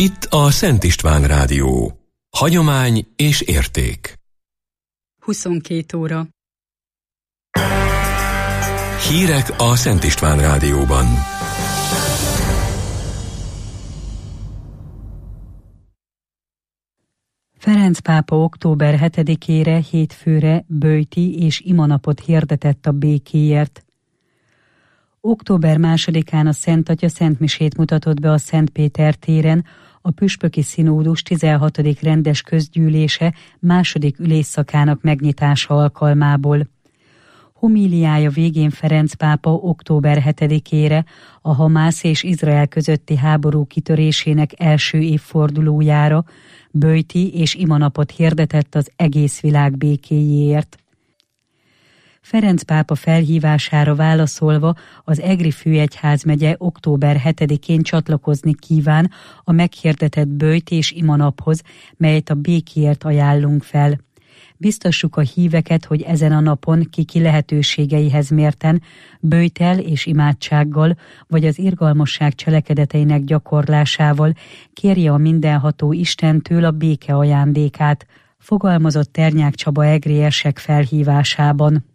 Itt a Szent István Rádió. Hagyomány és érték. 22 óra. Hírek a Szent István Rádióban. Ferenc pápa október 7-ére, hétfőre böjti és imanapot hirdetett a békéért. Október 2-án a Szent Atya szentmisét mutatott be a Szent Péter téren, a püspöki színódus 16. rendes közgyűlése második ülésszakának megnyitása alkalmából. Homíliája végén Ferenc pápa október 7-ére, a Hamász és Izrael közötti háború kitörésének első évfordulójára böjti és imanapot hirdetett az egész világ békéjéért. Ferenc pápa felhívására válaszolva az Egri főegyházmegye október 7-én csatlakozni kíván a meghirdetett böjt és imanaphoz, melyet a békéért ajánlunk fel. Biztassuk a híveket, hogy ezen a napon ki lehetőségeihez mérten böjttel és imádsággal, vagy az irgalmasság cselekedeteinek gyakorlásával kérje a mindenható Istentől a béke ajándékát, fogalmazott Ternyák Csaba egri érsek felhívásában.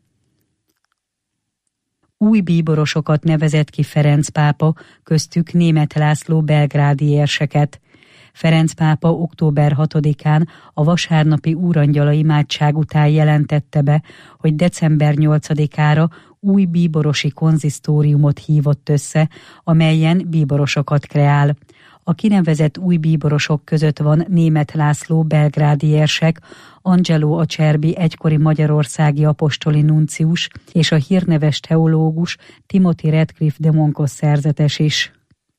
Új bíborosokat nevezett ki Ferenc pápa, köztük Németh László belgrádi érseket. Ferenc pápa október 6-án a vasárnapi úrangyala imádság után jelentette be, hogy december 8-ára új bíborosi konzisztóriumot hívott össze, amelyen bíborosokat kreál. A kinevezett új bíborosok között van Németh László belgrádi érsek, Angelo Acerbi egykori magyarországi apostoli nuncius és a hírneves teológus Timothy Radcliffe de Moncos szerzetes is.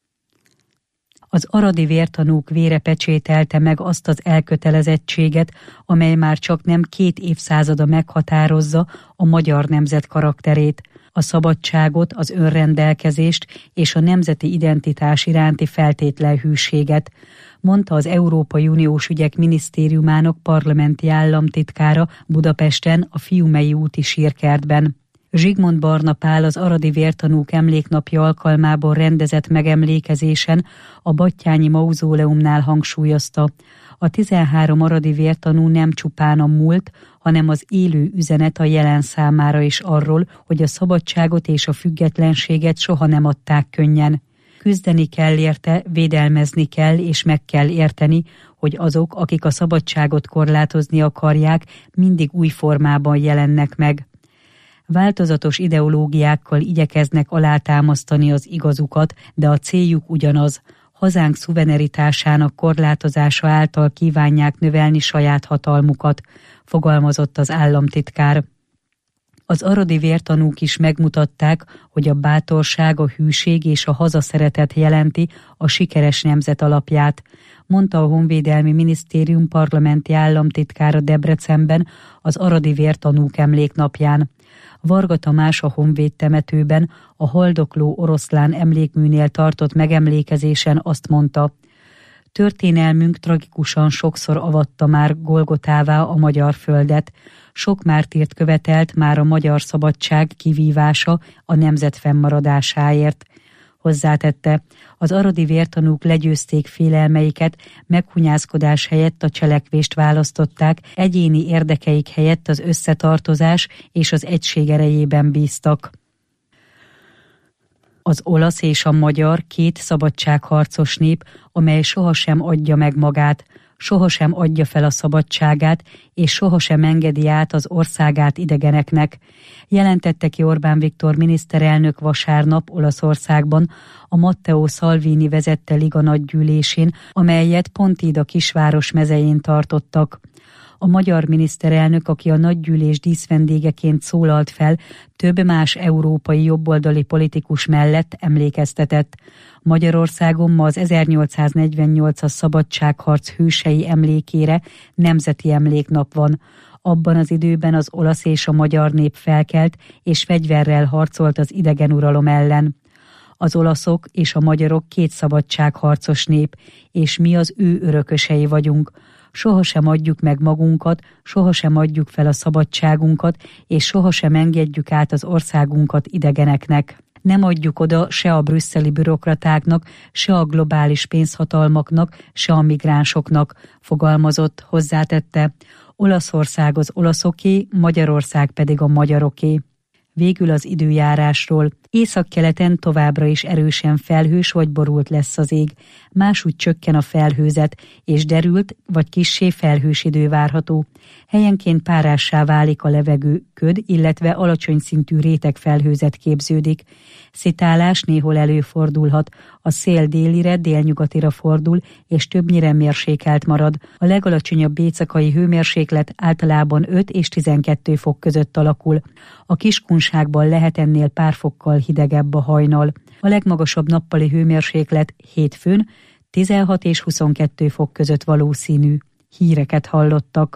Az aradi vértanúk vére pecsételte meg azt az elkötelezettséget, amely már csak nem 2 évszázada meghatározza a magyar nemzet karakterét, a szabadságot, az önrendelkezést és a nemzeti identitás iránti feltétlen hűséget, mondta az Európai Uniós Ügyek Minisztériumának parlamenti államtitkára Budapesten a Fiumei úti sírkertben. Zsigmond Barna Pál az aradi vértanúk emléknapja alkalmából rendezett megemlékezésen a Battyányi mauzóleumnál hangsúlyozta: a 13 aradi vértanú nem csupán a múlt, hanem az élő üzenet a jelen számára is arról, hogy a szabadságot és a függetlenséget soha nem adták könnyen. Küzdeni kell érte, védelmezni kell és meg kell érteni, hogy azok, akik a szabadságot korlátozni akarják, mindig új formában jelennek meg. Változatos ideológiákkal igyekeznek alátámasztani az igazukat, de a céljuk ugyanaz: hazánk szuverenitásának korlátozása által kívánják növelni saját hatalmukat, fogalmazott az államtitkár. Az aradi vértanúk is megmutatták, hogy a bátorság, a hűség és a hazaszeretet jelenti a sikeres nemzet alapját, mondta a Honvédelmi Minisztérium parlamenti államtitkára Debrecenben az aradi vértanúk emléknapján. Varga Tamás a Honvéd temetőben a haldokló oroszlán emlékműnél tartott megemlékezésen azt mondta: történelmünk tragikusan sokszor avatta már Golgotává a magyar földet, sok mártírt követelt már a magyar szabadság kivívása a nemzet fennmaradásáért. Hozzátette, az aradi vértanúk legyőzték félelmeiket, meghunyászkodás helyett a cselekvést választották, egyéni érdekeik helyett az összetartozás és az egység erejében bíztak. Az olasz és a magyar 2 szabadságharcos nép, amely sohasem adja meg magát, sohasem adja fel a szabadságát, és sohasem engedi át az országát idegeneknek, jelentette ki Orbán Viktor miniszterelnök vasárnap Olaszországban a Matteo Salvini vezette liga nagygyűlésén, amelyet Pontida kisváros mezején tartottak. A magyar miniszterelnök, aki a nagygyűlés díszvendégeként szólalt fel, több más európai jobboldali politikus mellett emlékeztetett: Magyarországon ma az 1848-as szabadságharc hősei emlékére nemzeti emléknap van. Abban az időben az olasz és a magyar nép felkelt és fegyverrel harcolt az idegen uralom ellen. Az olaszok és a magyarok 2 szabadságharcos nép, és mi az ő örökösei vagyunk. Sohasem adjuk meg magunkat, sohasem adjuk fel a szabadságunkat, és sohasem engedjük át az országunkat idegeneknek. Nem adjuk oda se a brüsszeli bürokratáknak, se a globális pénzhatalmaknak, se a migránsoknak, fogalmazott, hozzátette. Olaszország az olaszoké, Magyarország pedig a magyaroké. Végül az időjárásról. Északkeleten továbbra is erősen felhős vagy borult lesz az ég. Másúgy csökken a felhőzet, és derült vagy kissé felhős idő várható. Helyenként párássá válik a levegő, köd, illetve alacsony szintű rétegfelhőzet képződik. Szitálás néhol előfordulhat, a szél délire, délnyugatira fordul, és többnyire mérsékelt marad. A legalacsonyabb éjszakai hőmérséklet általában 5 és 12 fok között alakul. A Kiskunságban lehet ennél pár fokkal hidegebb a hajnal. A legmagasabb nappali hőmérséklet hétfőn 16 és 22 fok között valószínű. Híreket hallottak.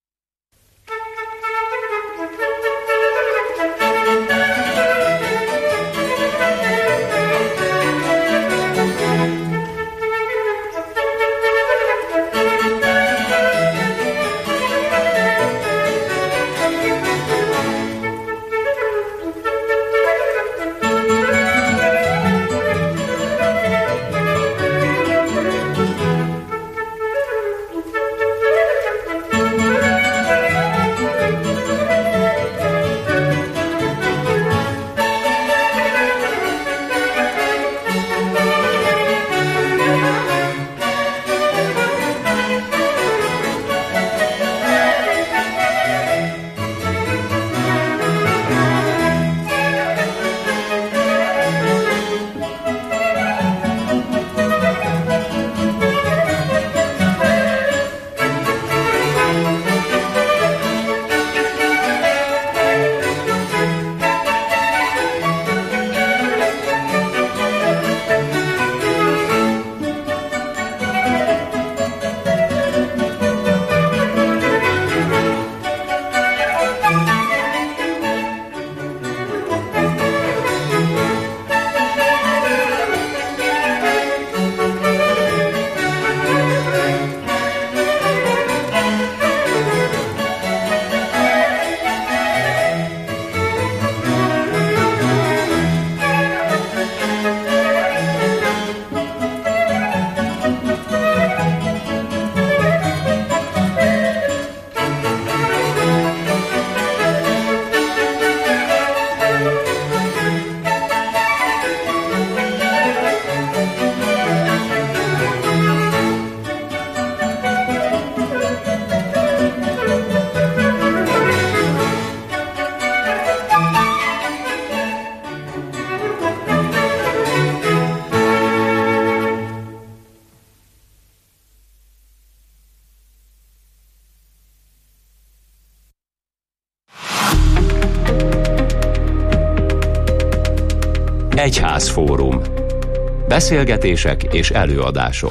Egyházfórum. Beszélgetések és előadások.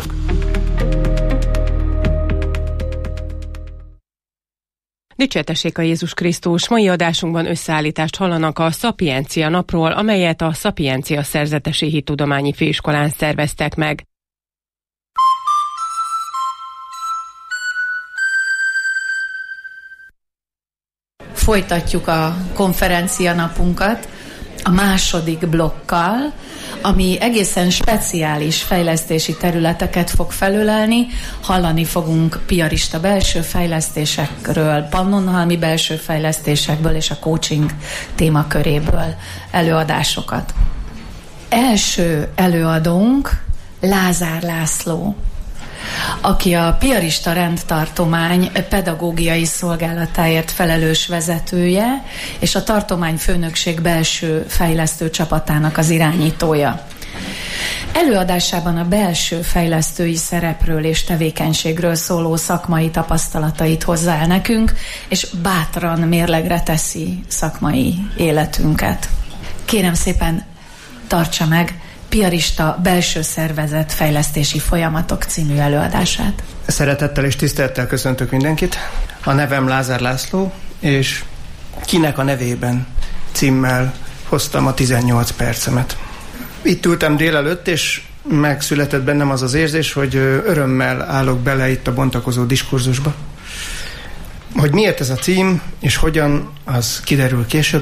Dicsértessék a Jézus Krisztus! Mai adásunkban összeállítást hallanak a Szapiencia napról, amelyet a Szapiencia Szerzetesi Hittudományi Főiskolán szerveztek meg. Folytatjuk a konferencia napunkat a második blokkal, ami egészen speciális fejlesztési területeket fog felölelni. Hallani fogunk piarista belső fejlesztésekről, pannonhalmi belső fejlesztésekből és a coaching témaköréből előadásokat. Első előadónk Lázár László, aki a piarista rendtartomány pedagógiai szolgálatáért felelős vezetője, és a tartományfőnökség belső fejlesztő csapatának az irányítója. Előadásában a belső fejlesztői szerepről és tevékenységről szóló szakmai tapasztalatait hozzá el nekünk, és bátran mérlegre teszi szakmai életünket. Kérem szépen, tartsa meg Piarista belső szervezet fejlesztési folyamatok című előadását. Szeretettel és tisztelettel köszöntök mindenkit. A nevem Lázár László, és Kinek a nevében címmel hoztam a 18 percemet. Itt ültem délelőtt, és megszületett bennem az az érzés, hogy örömmel állok bele itt a bontakozó diskurzusba. Hogy miért ez a cím, és hogyan, az kiderül később.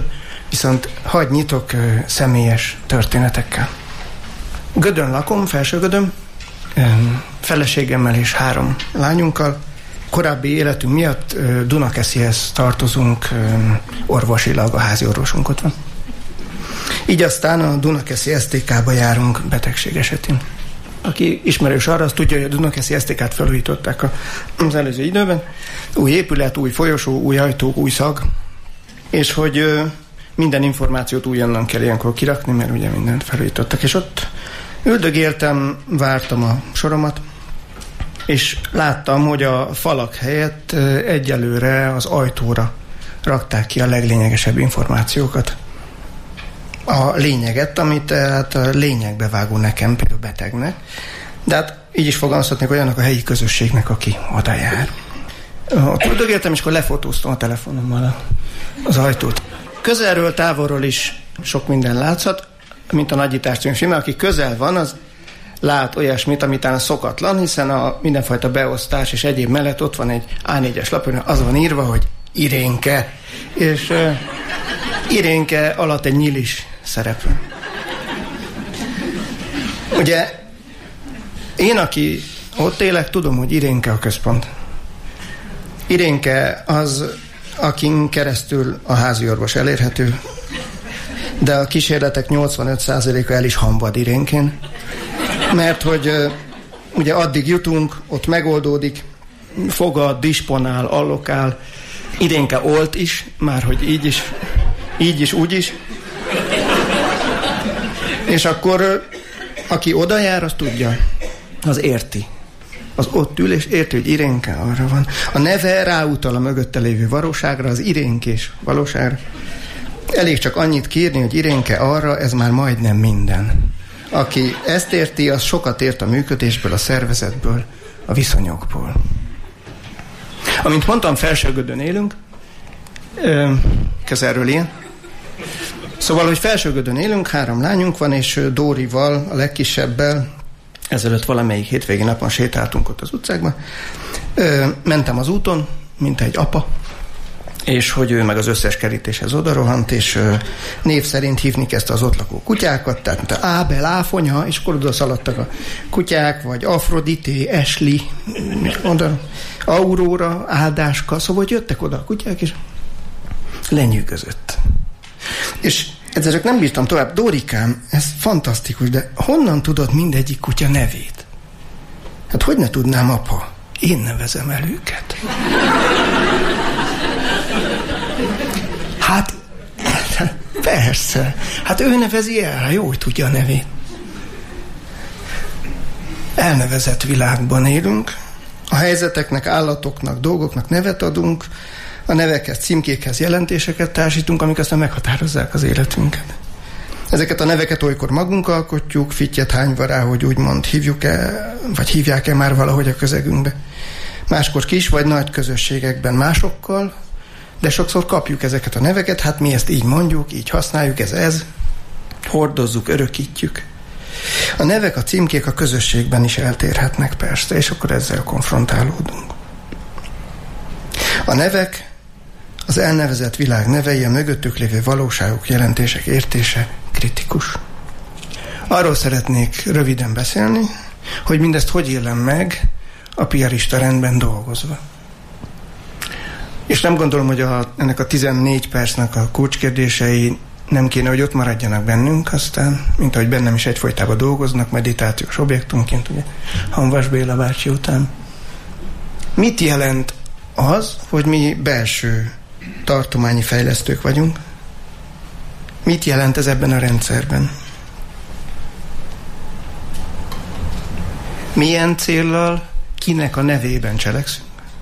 viszont hadd nyitok személyes történetekkel. Gödön lakom, Felsőgödön, feleségemmel és 3 lányunkkal. Korábbi életünk miatt Dunakeszihez tartozunk, orvosilag a házi orvosunk ott van. Így aztán a Dunakeszi STK-ba járunk betegség esetén. Aki ismerős arra, az tudja, hogy a Dunakeszi STK-t felújították az előző időben. Új épület, új folyosó, új ajtók, új szag, és hogy minden információt újonnan kell ilyenkor kirakni, mert ugye mindent felújítottak. És ott üldögéltem, vártam a soromat, és láttam, hogy a falak helyett egyelőre az ajtóra rakták ki a leglényegesebb információkat. A lényeget, amit hát a lényegbe vágó nekem, például betegnek, de hát így is fogalmazhatnék olyannak a helyi közösségnek, aki oda jár. Ott üldögéltem, és akkor lefotóztam a telefonommal az ajtót. Közelről, távolról is sok minden látszhat, mint a Nagyítás című filmben. Aki közel van, az lát olyasmit, ami talán szokatlan, hiszen a mindenfajta beosztás és egyéb mellett ott van egy A4-es lapon, az van írva, hogy Irénke. És Irénke alatt egy nyilis szerepel. Ugye én, aki ott élek, tudom, hogy Irénke a központ. Irénke az, akin keresztül a házi orvos elérhető, de a kísérletek 85%-a el is hamvad Irénkén, mert hogy ugye addig jutunk, ott megoldódik, fogad, disponál, allokál, Irénke olt is, már hogy így is, úgy is. És akkor aki oda jár, az tudja, az érti. Az ott ül, és érti, hogy Irénke arra van. A neve ráutal a mögötte lévő valóságra, az irénkés valóságra. Elég csak annyit kérni, hogy Irénke arra, ez már majdnem minden. Aki ezt érti, az sokat ért a működésből, a szervezetből, a viszonyokból. Amint mondtam, Felsőgödön élünk, közelről ilyen. Szóval, hogy Felsőgödön élünk, 3 lányunk van, és Dórival, a legkisebbel, ezelőtt valamelyik hétvégi napon sétáltunk ott az utcákban. Mentem az úton, mint egy apa, és hogy ő meg az összes kerítéshez odarohant, és név szerint hívni kezdte az ott lakó kutyákat, tehát mint a Ábel, Áfonya, és akkor oda szaladtak a kutyák, vagy Afrodité, Ashley, oda, Aurora, Áldáska, szóval hogy jöttek oda a kutyák, és lenyűgözött. És ezzel csak nem bírtam tovább. Dórikám, ez fantasztikus, de honnan tudod mindegyik kutya nevét? Hát hogy ne tudnám, apa? Én nevezem el őket. Hát, persze. Hát ő nevezi el, jó, hogy tudja a nevét. Elnevezett világban élünk. A helyzeteknek, állatoknak, dolgoknak nevet adunk, a nevekhez, címkékhez jelentéseket társítunk, amik aztán meghatározzák az életünket. Ezeket a neveket olykor magunk alkotjuk, fittyet hányva rá, hogy úgymond hívjuk-e, vagy hívják-e már valahogy a közegünkbe. Máskor kis vagy nagy közösségekben másokkal, de sokszor kapjuk ezeket a neveket, hát mi ezt így mondjuk, így használjuk, ez, hordozzuk, örökítjük. A nevek, a címkék a közösségben is eltérhetnek persze, és akkor ezzel konfrontálódunk. A nevek, az elnevezett világ nevei, a mögöttük lévő valóságok, jelentések értése kritikus. Arról szeretnék röviden beszélni, hogy mindezt hogy élem meg a piarista rendben dolgozva. És nem gondolom, hogy ennek a 14 percnek a kulcskérdései nem kéne, hogy ott maradjanak bennünk, aztán, mint ahogy bennem is egyfolytában dolgoznak, meditációs objektumként, ugye, Hanvas Béla bácsi után. Mit jelent az, hogy mi belső tartományi fejlesztők vagyunk? Mit jelent ez ebben a rendszerben? Milyen céllal, kinek a nevében cselekszünk?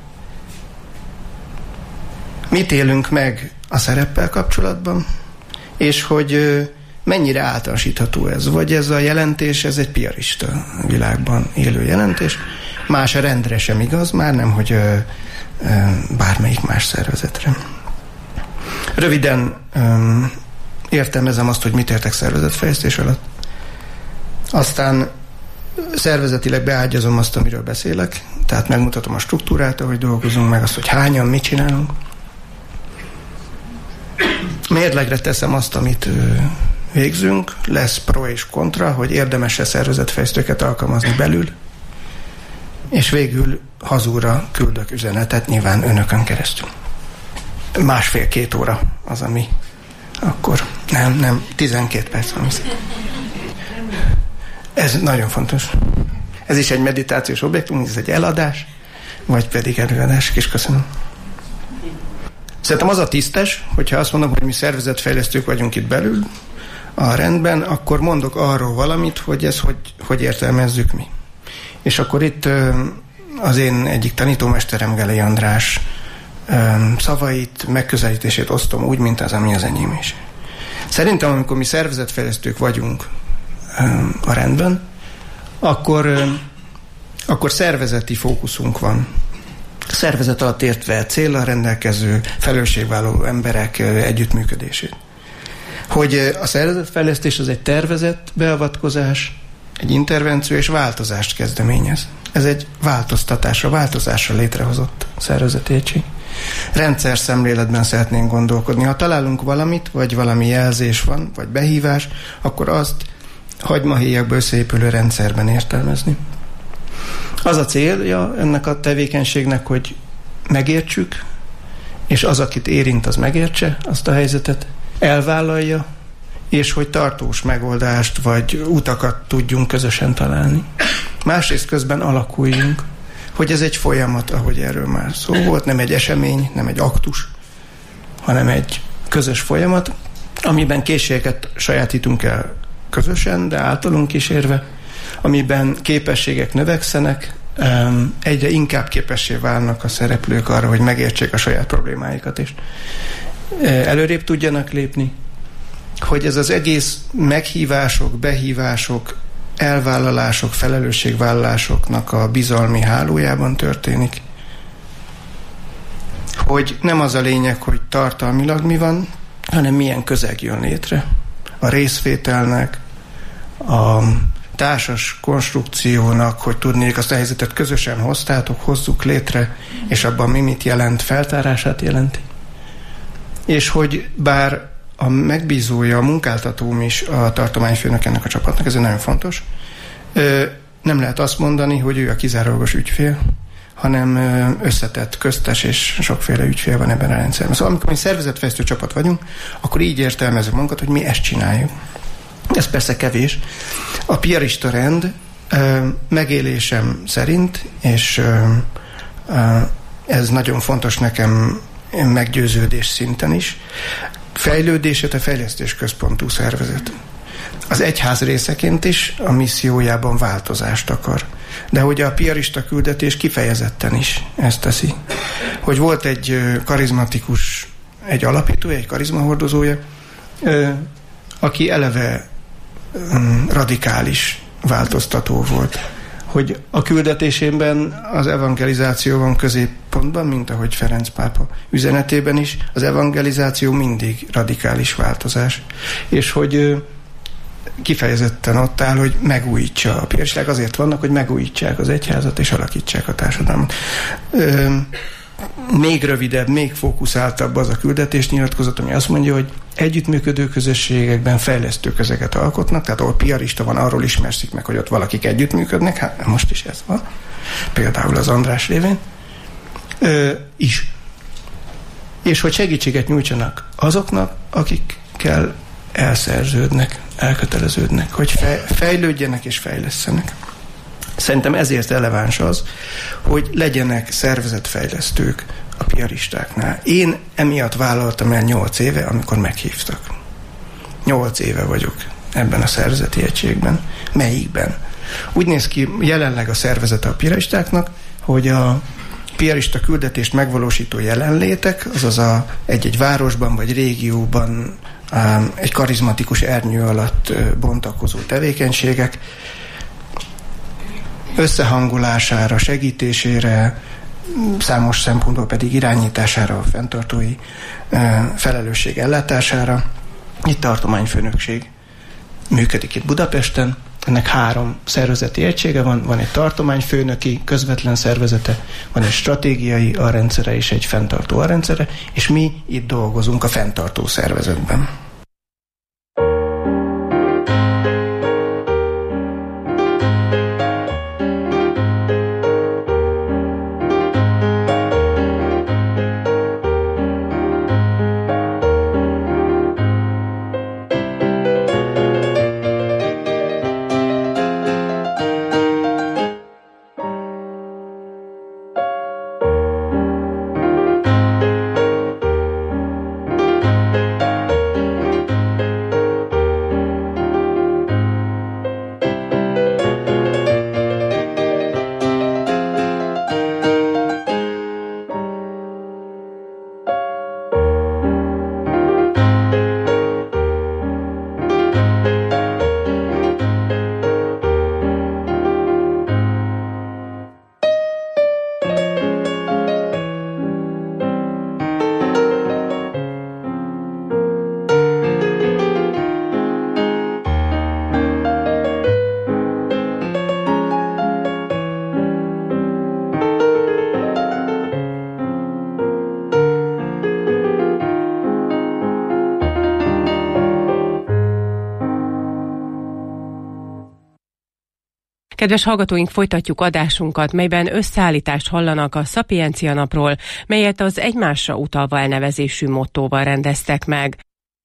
Mit élünk meg a szereppel kapcsolatban? És hogy mennyire általánosítható ez? Vagy ez a jelentés, ez egy piarista világban élő jelentés? Más a rendre sem igaz, már nem, hogy bármelyik más szervezetre. Röviden értelmezem azt, hogy mit értek szervezetfejlesztés alatt. Aztán szervezetileg beágyazom azt, amiről beszélek, tehát megmutatom a struktúrát, ahogy dolgozunk, meg azt, hogy hányan, mit csinálunk. Mérlegre teszem azt, amit végzünk, lesz pro és kontra, hogy érdemes-e szervezetfejlesztőket alkalmazni belül, és végül hazúra küldök üzenetet, nyilván önökön keresztül. 1,5-2 óra az, ami akkor, nem, 12 perc van. Ez nagyon fontos. Ez is egy meditációs objektum, ez egy eladás, vagy pedig előadás, és köszönöm. Szerintem az a tisztes, hogyha azt mondom, hogy mi szervezetfejlesztők vagyunk itt belül, a rendben, akkor mondok arról valamit, hogy ezt hogy értelmezzük mi. És akkor itt az én egyik tanítómesterem, Gelei András szavait, megközelítését osztom úgy, mint az, ami az enyém is. Szerintem, amikor mi szervezetfejlesztők vagyunk a rendben, akkor szervezeti fókuszunk van. Szervezet alatt értve céllal rendelkező, felelősségvállaló emberek együttműködését. Hogy a szervezetfejlesztés az egy tervezett beavatkozás, egy intervenció és változást kezdeményez. Ez egy változásra létrehozott szervezeti egység. Rendszer szemléletben szeretnénk gondolkodni. Ha találunk valamit, vagy valami jelzés van, vagy behívás, akkor azt hagymahéjakba összeépülő rendszerben értelmezni. Az a célja ennek a tevékenységnek, hogy megértsük, és az, akit érint, az megértse azt a helyzetet, elvállalja, és hogy tartós megoldást vagy utakat tudjunk közösen találni. Másrészt közben alakuljunk, hogy ez egy folyamat, ahogy erről már szó volt, nem egy esemény, nem egy aktus, hanem egy közös folyamat, amiben készségeket sajátítunk el közösen, de általunk kísérve, amiben képességek növekszenek, egyre inkább képessé válnak a szereplők arra, hogy megértsék a saját problémáikat, és előrébb tudjanak lépni, hogy ez az egész meghívások, behívások, elvállalások, felelősségvállalásoknak a bizalmi hálójában történik. Hogy nem az a lényeg, hogy tartalmilag mi van, hanem milyen közeg jön létre. A részvételnek, a társas konstrukciónak, hogy tudnék azt a helyzetet közösen hoztátok, hozzuk létre, és abban mi mit jelent, feltárását jelenti. És hogy bár a megbízója, a munkáltatóm is a tartományfőnök ennek a csapatnak, ez nagyon fontos, nem lehet azt mondani, hogy ő a kizárólagos ügyfél, hanem összetett, köztes és sokféle ügyfél van ebben a rendszerben. Szóval amikor mi szervezetfejlesztő csapat vagyunk, akkor így értelmezünk magunkat, hogy mi ezt csináljuk. Ez persze kevés. A piarista rend megélésem szerint, és ez nagyon fontos nekem meggyőződés szinten is, fejlődését a fejlesztés központú szervezet. Az egyház részeként is a missziójában változást akar. De hogy a piarista küldetés kifejezetten is ezt teszi. Hogy volt egy karizmatikus, egy alapítója, egy karizmahordozója, aki eleve radikális változtató volt. Hogy a küldetésében az evangelizáció van középpontban, mint ahogy Ferenc pápa üzenetében is, az evangelizáció mindig radikális változás. És hogy kifejezetten ott áll, hogy megújítsa a piaristák, azért vannak, hogy megújítsák az egyházat és alakítsák a társadalmat. Még rövidebb, még fókuszáltabb az a küldetésnyilatkozat, ami azt mondja, hogy együttműködő közösségekben fejlesztő közeget alkotnak, tehát ahol piarista van, arról ismerszik meg, hogy ott valakik együttműködnek, hát most is ez van, például az András révén, is. És hogy segítséget nyújtsanak azoknak, akikkel elszerződnek, elköteleződnek, hogy fejlődjenek és fejlesszenek. Szerintem ezért releváns az, hogy legyenek szervezetfejlesztők a piaristáknál. Én emiatt vállaltam el 8 éve, amikor meghívtak. 8 éve vagyok ebben a szervezeti egységben. Melyikben? Úgy néz ki jelenleg a szervezete a piaristáknak, hogy a piarista küldetést megvalósító jelenlétek, azaz egy városban vagy régióban egy karizmatikus ernyő alatt bontakozó tevékenységek összehangolására, segítésére, számos szempontból pedig irányítására, a fenntartói felelősség ellátására. Itt tartományfőnökség működik itt Budapesten, Ennek 3 szervezeti egysége van egy tartományfőnöki közvetlen szervezete, van egy stratégiai alrendszere és egy fenntartó alrendszere, és mi itt dolgozunk a fenntartó szervezetben. Kedves hallgatóink, folytatjuk adásunkat, melyben összeállítást hallanak a Szapiencia napról, melyet az egymásra utalva elnevezésű mottóval rendeztek meg.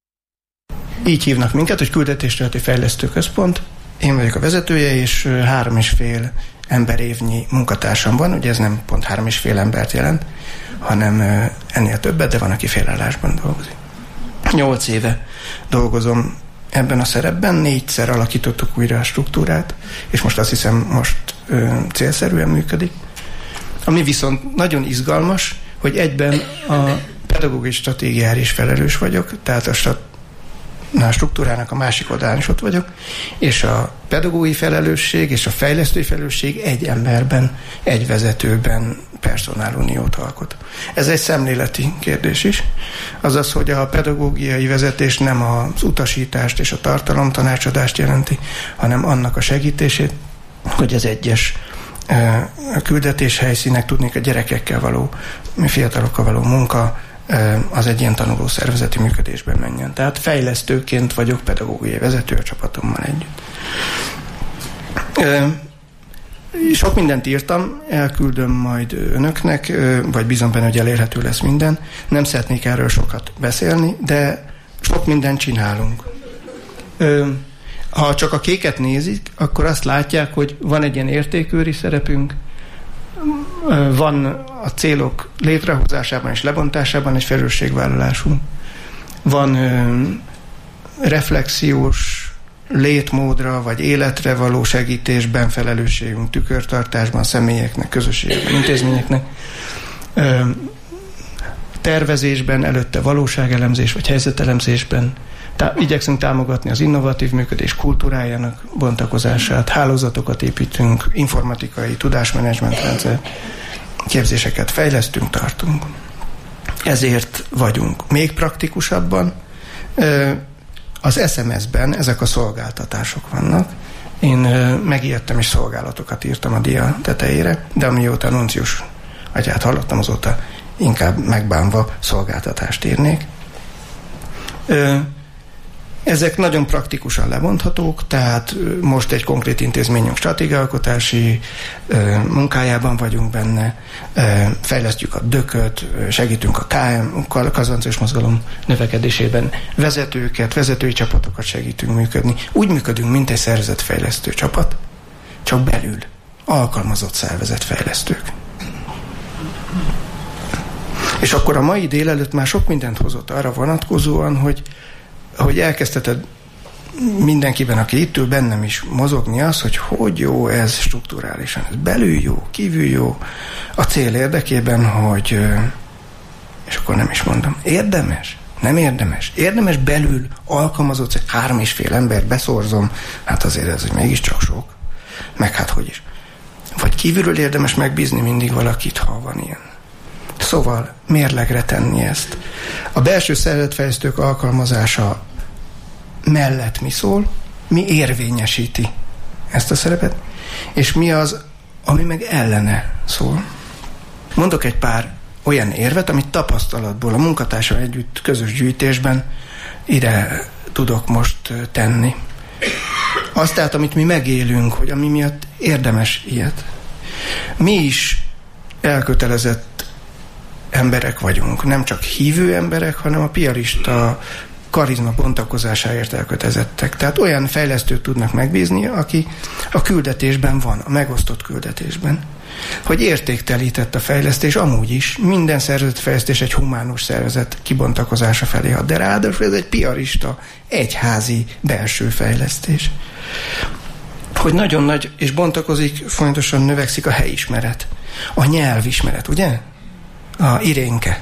Így hívnak minket, hogy Küldetésterületi Fejlesztő Központ. Én vagyok a vezetője, és 3,5 emberévnyi munkatársam van. Ugye ez nem pont 3,5 embert jelent, hanem ennél többet, de van, aki félállásban dolgozik. 8 éve dolgozom ebben a szerepben, 4-szer alakítottuk újra a struktúrát, és most azt hiszem, célszerűen működik. Ami viszont nagyon izgalmas, hogy egyben a pedagógiai stratégiára is felelős vagyok, tehát a struktúrának a másik oldalán is ott vagyok, és a pedagógiai felelősség és a fejlesztői felelősség egy emberben, egy vezetőben personáluniót alkot. Ez egy szemléleti kérdés is, azaz, hogy a pedagógiai vezetés nem az utasítást és a tartalomtanácsadást jelenti, hanem annak a segítését, hogy az egyes küldetéshelyszínek, tudnék a gyerekekkel való, fiatalokkal való munka, az egy ilyen tanuló szervezeti működésben menjen. Tehát fejlesztőként vagyok pedagógiai vezető a csapatommal együtt. Sok mindent írtam, elküldöm majd önöknek, vagy bízom benne, hogy elérhető lesz minden. Nem szeretnék erről sokat beszélni, de sok mindent csinálunk. Ha csak a kéket nézik, akkor azt látják, hogy van egy ilyen értékőri szerepünk, van a célok létrehozásában és lebontásában egy felelősségvállalásunk. Van reflexiós létmódra vagy életre való segítésben felelősségünk, tükörtartásban, személyeknek, közösségekben, intézményeknek. Tervezésben, előtte valóságelemzés vagy helyzetelemzésben igyekszünk támogatni az innovatív működés kultúrájának bontakozását, hálózatokat építünk, informatikai tudásmenedzsment rendszer, képzéseket fejlesztünk, tartunk. Ezért vagyunk. Még praktikusabban az SMS-ben ezek a szolgáltatások vannak. Én megijedtem és szolgálatokat írtam a dia tetejére, de amióta nuncius atyát hallottam, azóta inkább megbánva szolgáltatást írnék. Ezek nagyon praktikusan lebonthatók, tehát most egy konkrét intézményünk stratégiaalkotási munkájában vagyunk benne, fejlesztjük a dököt, segítünk a kazancos mozgalom növekedésében, vezetőket, vezetői csapatokat segítünk működni. Úgy működünk, mint egy szervezetfejlesztő csapat, csak belül alkalmazott szervezetfejlesztők. És akkor a mai délelőtt már sok mindent hozott arra vonatkozóan, hogy elkezdheted mindenkiben, aki itt ül, bennem is mozogni az, hogy jó ez strukturálisan. Ez belül jó, kívül jó, a cél érdekében, hogy, és akkor nem is mondom, érdemes, nem érdemes. Érdemes belül alkalmazott, 3,5 embert beszorzom, hát azért ez mégiscsak sok. Meg hát hogy is. Vagy kívülről érdemes megbízni mindig valakit, ha van ilyen. Szóval mérlegre tenni ezt. A belső szervezetfejlesztők alkalmazása mellett mi szól? Mi érvényesíti ezt a szerepet, és mi az, ami meg ellene szól. Mondok egy pár olyan érvet, amit tapasztalatból, a munkatársal együtt közös gyűjtésben ide tudok most tenni. Azt tehát, amit mi megélünk, hogy ami miatt érdemes ilyet. Mi is elkötelezett emberek vagyunk. Nem csak hívő emberek, hanem a piarista karizma bontakozásáért elkötelezettek. Tehát olyan fejlesztőt tudnak megbízni, aki a küldetésben van, a megosztott küldetésben. Hogy értéktelített a fejlesztés, amúgy is. Minden szervezetfejlesztés egy humánus szervezet kibontakozása felé hat. De ráadásul ez egy piarista, egyházi belső fejlesztés. Hogy nagyon nagy és bontakozik, fontosan növekszik a helyismeret. A nyelvismeret, ugye? A irénke.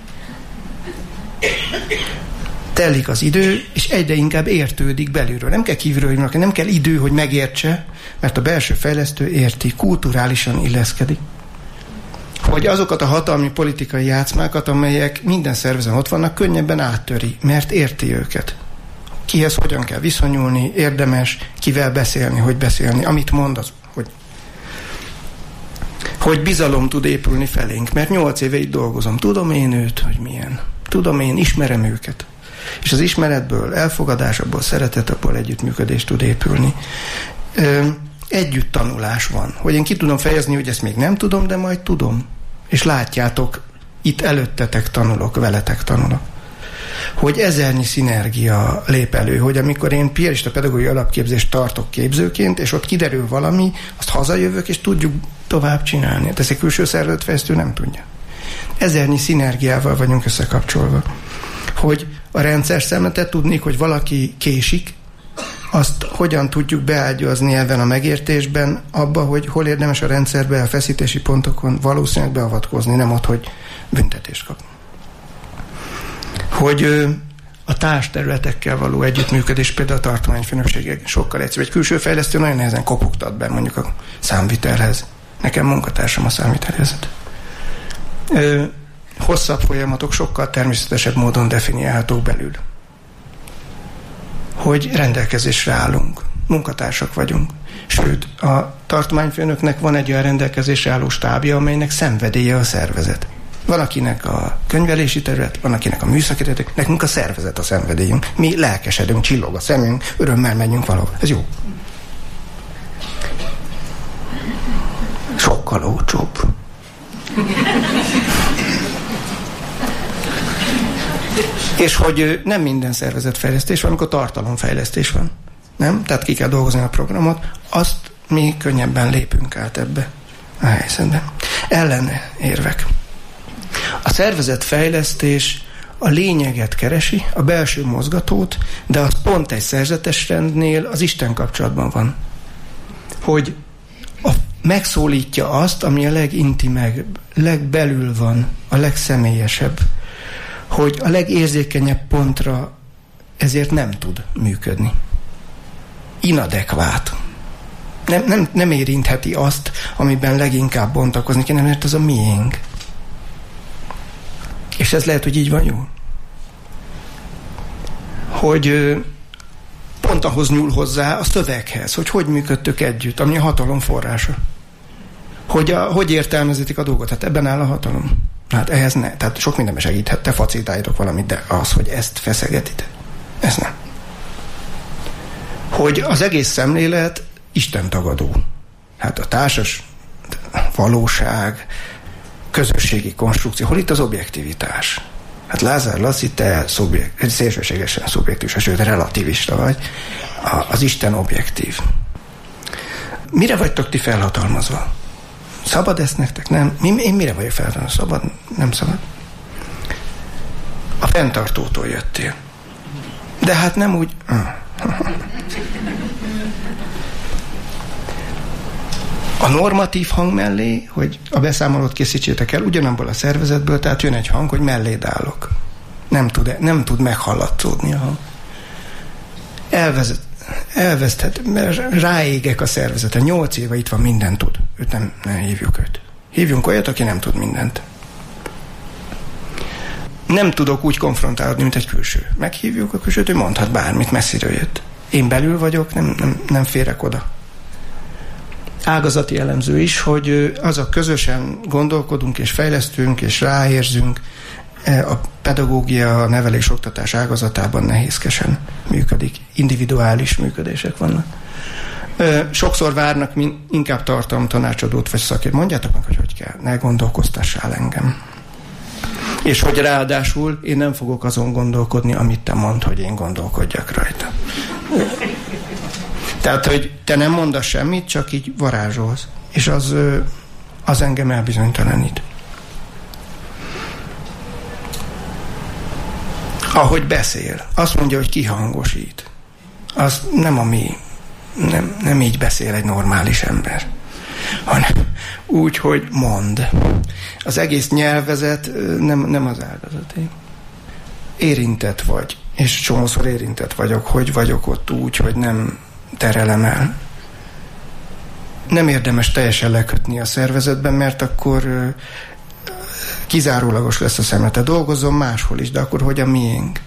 Telik az idő, és egyre inkább értődik belülről. Nem kell kívülről, nem kell idő, hogy megértse, mert a belső fejlesztő érti, kulturálisan illeszkedik. Hogy azokat a hatalmi politikai játszmákat, amelyek minden szervezeten ott vannak, könnyebben áttöri, mert érti őket. Kihez hogyan kell viszonyulni, érdemes, kivel beszélni, hogy beszélni, amit mond, az, hogy bizalom tud épülni felénk, mert 8 éve itt dolgozom. Tudom én őt, hogy milyen. Tudom én, ismerem őket. És az ismeretből, elfogadásból, szeretetből együttműködés tud épülni. Együtt tanulás van. Hogy én ki tudom fejezni, hogy ezt még nem tudom, de majd tudom. És látjátok, itt előttetek tanulok, veletek tanulok. Hogy ezernyi szinergia lép elő, hogy amikor én piarista pedagógiai alapképzést tartok képzőként, és ott kiderül valami, azt hazajövök, és tudjuk tovább csinálni. Ezt egy külső szervezetfejlesztő nem tudja. Ezernyi szinergiával vagyunk összekapcsolva. Hogy a rendszer szemletet tudnék, hogy valaki késik, azt hogyan tudjuk beágyazni ebben a megértésben abba, hogy hol érdemes a rendszerbe, a feszítési pontokon valószínűleg beavatkozni, nem ott, hogy büntetést kap. Hogy a társterületekkel való együttműködés, például a tartományfőnökségek sokkal egyszerűbb. Egy külső fejlesztő nagyon nehezen kopogtat be mondjuk a számvitelhez. Nekem munkatársam a számvitelhelyzet. Hosszabb folyamatok sokkal természetesebb módon definiálhatók belül. Hogy rendelkezésre állunk. Munkatársak vagyunk. Sőt, a tartományfőnöknek van egy olyan rendelkezésre álló stábja, amelynek szenvedélye a szervezet. Van akinek a könyvelési terület, van akinek a műszaki terület, nekünk a szervezet a szenvedélyünk. Mi lelkesedünk, csillog a szemünk, örömmel megyünk valahol. Ez jó. Sokkal olcsóbb. És hogy nem minden szervezetfejlesztés van, amikor tartalomfejlesztés van. Nem? Tehát ki kell dolgozni a programot, azt mi könnyebben lépünk át ebbe a helyzetbe. Ellene érvek. A szervezetfejlesztés a lényeget keresi, a belső mozgatót, de az pont egy szerzetes rendnél az Isten kapcsolatban van. Hogy megszólítja azt, ami a legintimebb, legbelül van, a legszemélyesebb. Hogy a legérzékenyebb pontra ezért nem tud működni. Inadekvát. Nem érintheti azt, amiben leginkább bontakozni kéne, mert az a miénk. És ez lehet, hogy így van jól. Hogy pont ahhoz nyúl hozzá a szöveghez, hogy működtök együtt, ami a hatalom forrása. Hogy értelmezitek a dolgot, hát ebben áll a hatalom. Hát ehhez ne. Tehát sok mindenben segíthet, te facilitáljatok valamit, de az, hogy ezt feszegetitek, ez nem. Hogy az egész szemlélet Isten tagadó. Hát a társas valóság, közösségi konstrukció, hol itt az objektivitás? Hát Lázár Laci, te szélsőségesen szubjektív, sőt relativista vagy, az Isten objektív. Mire vagytok ti felhatalmazva? Szabad ezt nektek? Nem? Én mire vagyok felhatalmazva? Szabad? Nem szabad? A fenntartótól jöttél. De hát nem úgy... A normatív hang mellé, hogy a beszámolót készítsétek el ugyanabból a szervezetből, tehát jön egy hang, hogy melléd állok. Nem tud meghallatszódni a hang. Elveszthet, mert ráégek a szervezeten. 8 éve itt van, mindent tud. Őt nem hívjuk őt. Hívjunk olyat, aki nem tud mindent. Nem tudok úgy konfrontálódni, mint egy külső. Meghívjuk a külsőt, ő mondhat bármit, messziről jött. Én belül vagyok, nem férek oda. ágazati elemző is, hogy az a közösen gondolkodunk és fejlesztünk és ráérzünk, a pedagógia, a nevelés-oktatás ágazatában nehézkesen működik. Individuális működések vannak. Sokszor várnak inkább tartalomtanácsadót vagy szakért. Mondjátok meg, hogy kell. Ne gondolkoztassál engem. És hogy ráadásul én nem fogok azon gondolkodni, amit te mondd, hogy én gondolkodjak rajta. Tehát, hogy te nem mondasz semmit, csak így varázsolsz. És az engem elbizonytalanít. Ahogy beszél, azt mondja, hogy kihangosít. Az nem a mi, nem így beszél egy normális ember, hanem úgy, hogy mond. Az egész nyelvezet nem az ágazaté. Érintett vagy, és csomószor érintett vagyok, hogy vagyok ott úgy, hogy nem terelem el. Nem érdemes teljesen lekötni a szervezetben, mert akkor kizárólagos lesz a szemlete. Dolgozzon máshol is, de akkor hogy a miénk.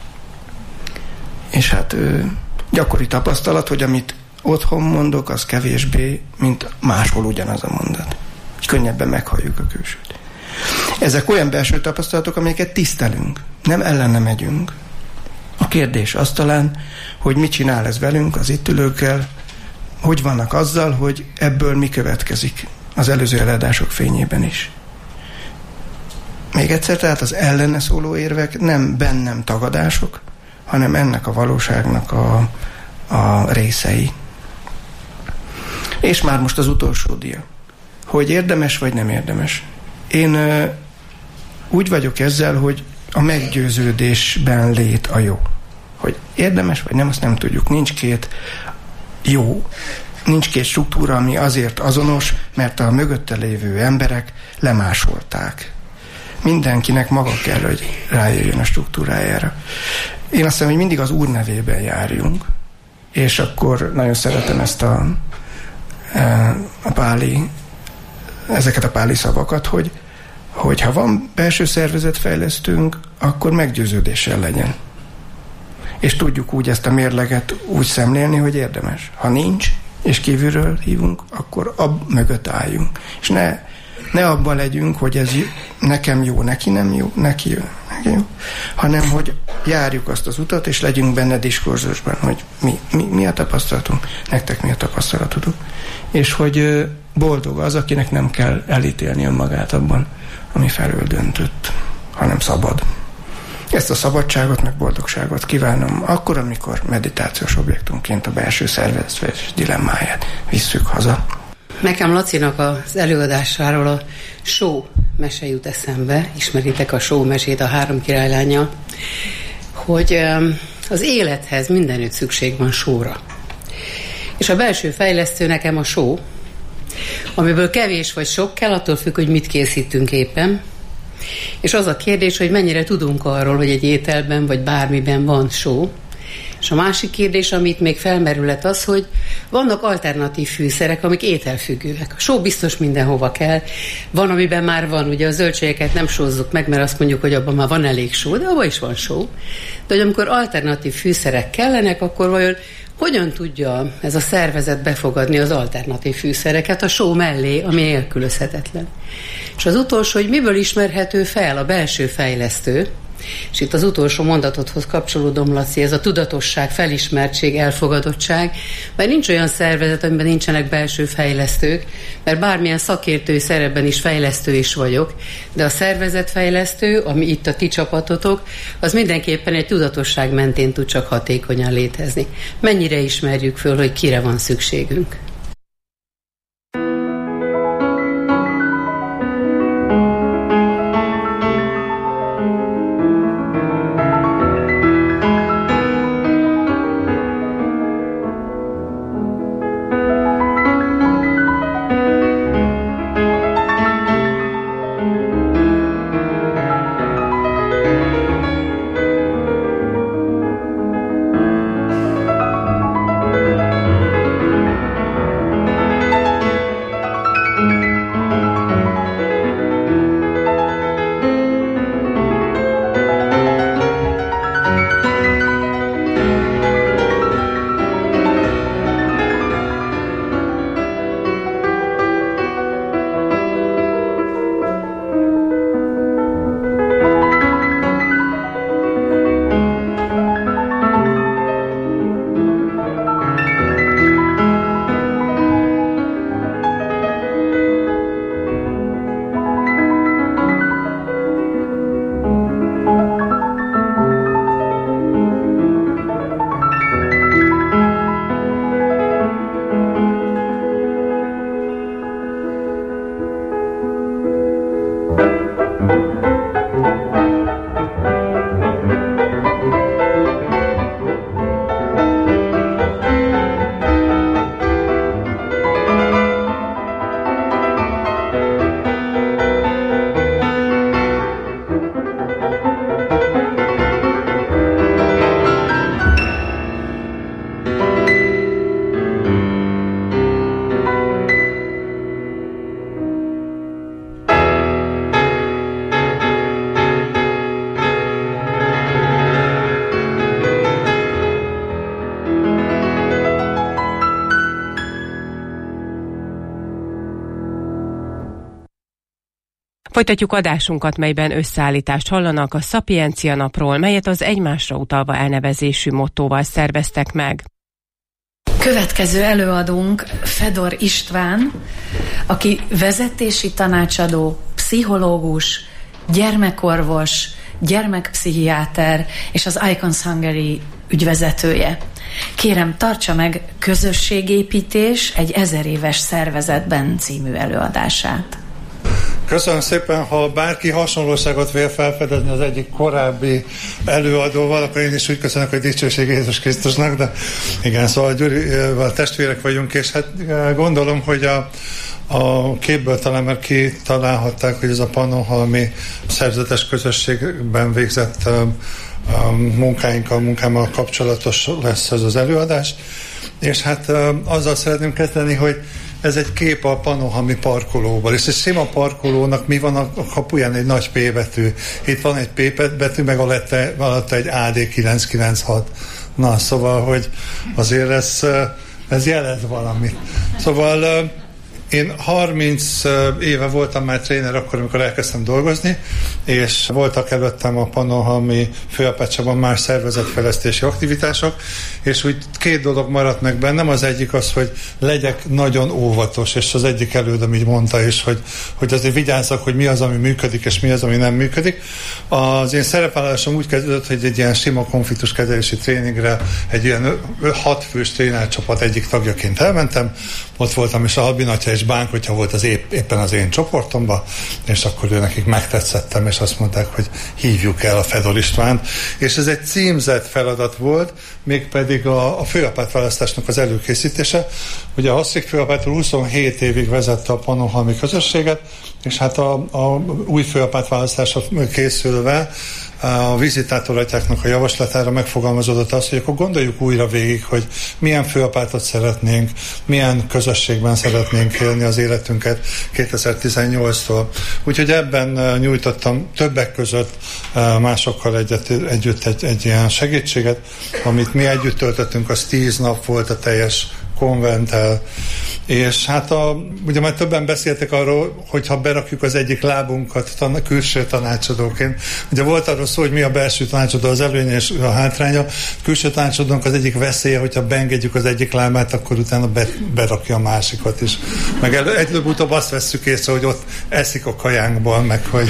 És hát gyakori tapasztalat, hogy amit otthon mondok, az kevésbé, mint máshol ugyanaz a mondat. Könnyebben meghalljuk a külsőt. Ezek olyan belső tapasztalatok, amelyeket tisztelünk. Nem ellene megyünk. A kérdés az talán, hogy mit csinál ez velünk, az itt ülőkkel, hogy vannak azzal, hogy ebből mi következik az előző előadások fényében is. Még egyszer, tehát az ellene szóló érvek nem bennem tagadások, hanem ennek a valóságnak a részei. És már most az utolsó dia. Hogy érdemes vagy nem érdemes. Én úgy vagyok ezzel, hogy a meggyőződésben lét a jó. Hogy érdemes vagy nem, azt nem tudjuk. Nincs két jó, nincs két struktúra, ami azért azonos, mert a mögötte lévő emberek lemásolták. Mindenkinek maga kell, hogy rájöjjön a struktúrájára. Én azt hiszem, hogy mindig az Úr nevében járjunk, és akkor nagyon szeretem ezt a páli, ezeket a páli szavakat, hogy ha van belső szervezetfejlesztőnk, akkor meggyőződéssel legyen. És tudjuk úgy ezt a mérleget úgy szemlélni, hogy érdemes. Ha nincs, és kívülről hívunk, akkor mögött álljunk. És ne abban legyünk, hogy ez nekem jó, neki nem jó, neki jó, neki jó, hanem hogy járjuk azt az utat, és legyünk benne diskurzusban, hogy mi a tapasztalatunk, nektek mi a tapasztalatotok. És hogy boldog az, akinek nem kell elítélni önmagát abban, ami felől döntött, hanem szabad. Ezt a szabadságot, meg boldogságot kívánom akkor, amikor meditációs objektumként a belső szervezés dilemmáját visszük haza. Nekem Lacinak az előadásáról a Só mese jut eszembe, ismeritek a Só mesét, a Három királylánya, hogy az élethez mindenütt szükség van sóra. És a belső fejlesztő nekem a só, amiből kevés vagy sok kell, attól függ, hogy mit készítünk éppen. És az a kérdés, hogy mennyire tudunk arról, hogy egy ételben vagy bármiben van só. És a másik kérdés, amit még felmerülhet az, hogy vannak alternatív fűszerek, amik ételfüggőek. A só biztos mindenhova kell. Van, amiben már van, ugye a zöldségeket nem sózzuk meg, mert azt mondjuk, hogy abban már van elég só, de abban is van só. De hogy amikor alternatív fűszerek kellenek, akkor vajon hogyan tudja ez a szervezet befogadni az alternatív fűszereket a só mellé, ami nélkülözhetetlen? És az utolsó, hogy miből ismerhető fel a belső fejlesztő, és itt az utolsó mondatodhoz kapcsolódom, Laci, ez a tudatosság, felismertség, elfogadottság, mert nincs olyan szervezet, amiben nincsenek belső fejlesztők, mert bármilyen szakértői szerepben is fejlesztő is vagyok, de a szervezetfejlesztő, ami itt a ti csapatotok, az mindenképpen egy tudatosság mentén tud csak hatékonyan létezni. Mennyire ismerjük föl, hogy kire van szükségünk? Folytatjuk adásunkat, melyben összeállítást hallanak a Szapiencia napról, melyet az egymásra utalva elnevezésű mottóval szerveztek meg. Következő előadónk Fedor István, aki vezetési tanácsadó, pszichológus, gyermekorvos, gyermekpszichiáter és az Icons Hungary ügyvezetője. Kérem, tartsa meg Közösségépítés egy 1000 éves szervezetben című előadását. Köszönöm szépen, ha bárki hasonlóságot vél felfedezni az egyik korábbi előadóval, akkor én is úgy köszönök, hogy dicsőség Jézus Krisztusnak, de igen, szóval Gyurival testvérek vagyunk, és hát gondolom, hogy a képből talán már kitalálhatták, hogy ez a Pannonhalmi szerzetes közösségben végzett munkámmal kapcsolatos lesz ez az előadás, és hát azzal szeretném kezdeni, hogy ez egy kép a Pannonhalmi parkolóval, és egy sima parkolónak mi van a kapuján? Egy nagy P betű. Itt van egy P betű, meg alatta egy AD 996. Na, szóval, hogy azért ez jelez valamit. Szóval én 30 éve voltam már tréner akkor, amikor elkezdtem dolgozni, és voltak előttem a Pannonhalmi főapátságban más szervezetfejlesztési aktivitások, és úgy 2 dolog maradt meg bennem. Az egyik az, hogy legyek nagyon óvatos, és az egyik elődöm így mondta is, hogy azért vigyázzak, hogy mi az, ami működik, és mi az, ami nem működik. Az én szerepvállalásom úgy kezdődött, hogy egy ilyen sima konfliktuskezelési tréningre, egy ilyen 6 fős trénercsapat egyik tagjaként elmentem, ott voltam, és a Habinatya és Bánkotya volt éppen az én csoportomban, és akkor ő nekik megtetszettem, és azt mondták, hogy hívjuk el a Fedor Istvánt, és ez egy címzett feladat volt, mégpedig a főapátválasztásnak az előkészítése. Ugye a Hasszék főapától 27 évig vezette a Pannonhalmi közösséget, és hát a új főapátválasztásra készülve a vizitátoratyáknak a javaslatára megfogalmazódott az, hogy akkor gondoljuk újra végig, hogy milyen főapátot szeretnénk, milyen közösségben szeretnénk élni az életünket 2018-tól. Úgyhogy ebben nyújtottam többek között másokkal együtt egy ilyen segítséget, amit mi együtt töltöttünk, az 10 nap volt a teljes konventtel, és hát ugye már többen beszéltek arról, hogyha berakjuk az egyik lábunkat külső tanácsadóként. Ugye volt arról szó, hogy mi a belső tanácsadó, az előnye és a hátránya. Külső tanácsadónk az egyik veszélye, hogyha beengedjük az egyik lábát, akkor utána berakja a másikat is. Meg előbb-utóbb azt vesszük észre, hogy ott eszik a kajánkból, meg hogy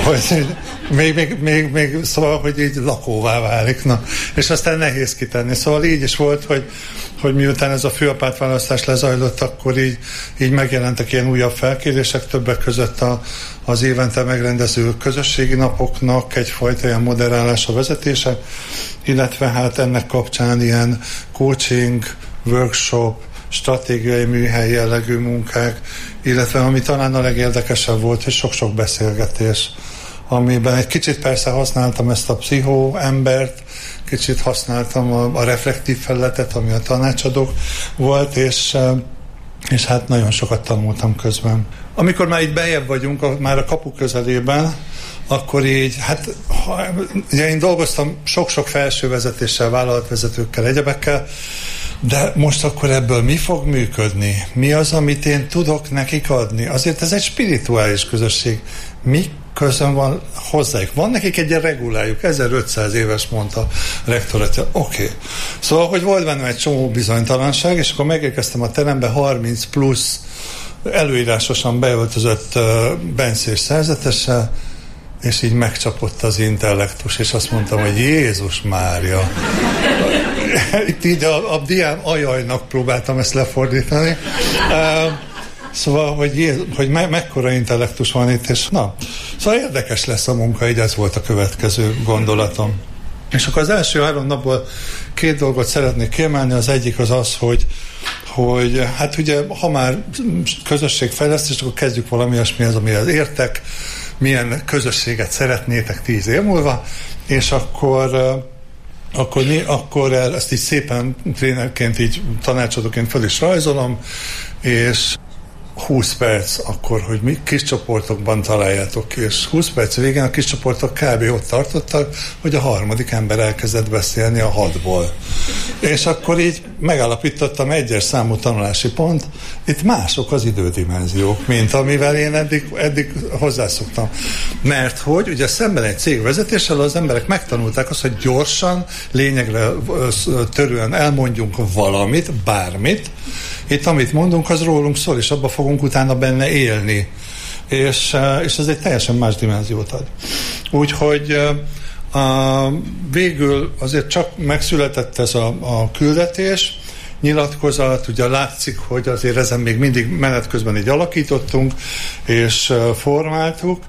még szóval, hogy így lakóvá válik. Na. És aztán nehéz kitenni. Szóval így is volt, hogy miután ez a főapátválasztás lezajlott, akkor így megjelentek ilyen újabb felkérések, többek között az évente megrendező közösségi napoknak egyfajta ilyen moderálása, vezetése, illetve hát ennek kapcsán ilyen coaching, workshop, stratégiai műhely jellegű munkák, illetve ami talán a legérdekesebb volt, hogy sok-sok beszélgetés, amiben egy kicsit persze használtam ezt a pszichoembert, kicsit használtam a reflektív felületet, ami a tanácsadók volt, és hát nagyon sokat tanultam közben. Amikor már így bejebb vagyunk, már a kapu közelében, akkor így, hát ugye én dolgoztam sok-sok felső vezetéssel, vállalatvezetőkkel, egyebekkel, de most akkor ebből mi fog működni? Mi az, amit én tudok nekik adni? Azért ez egy spirituális közösség. Mi közön van hozzájuk? Van nekik egy regulájuk, 1500 éves, mondta a rektoratja. Oké. Szóval, hogy volt bennem egy csomó bizonytalanság, és akkor megérkeztem a terembe 30 plusz előírásosan beöltözött bencés szerzetessel, és így megcsapott az intellektus, és azt mondtam, hogy Jézus Mária. Itt így a diám ajajnak próbáltam ezt lefordítani. Szóval, hogy mekkora intellektus van itt, és na, szóval érdekes lesz a munka, így ez volt a következő gondolatom. És akkor az első 3 napból 2 dolgot szeretnék kiemelni, az egyik az, hogy hát ugye, ha már közösségfejlesztés, akkor kezdjük valami olyasmihez, amihez értek, milyen közösséget szeretnétek 10 év múlva, és akkor ezt így szépen trénerként, így tanácsadóként fel is rajzolom, és 20 perc akkor, hogy mi kis csoportokban találjátok ki, és 20 perc végén a kis csoportok kb. Ott tartottak, hogy a harmadik ember elkezdett beszélni a 6-ból. És akkor így megállapítottam egyes számú tanulási pont, itt mások az idődimenziók, mint amivel én eddig hozzászoktam. Mert hogy ugye szemben egy cégvezetéssel az emberek megtanulták azt, hogy gyorsan, lényegre törően elmondjunk valamit, bármit. Itt amit mondunk, az rólunk szól, és abba fogunk utána benne élni. És ez egy teljesen más dimenziót ad. Úgyhogy végül azért csak megszületett ez a küldetés, nyilatkozat, ugye látszik, hogy azért ezen még mindig menet közben így alakítottunk, és formáltuk,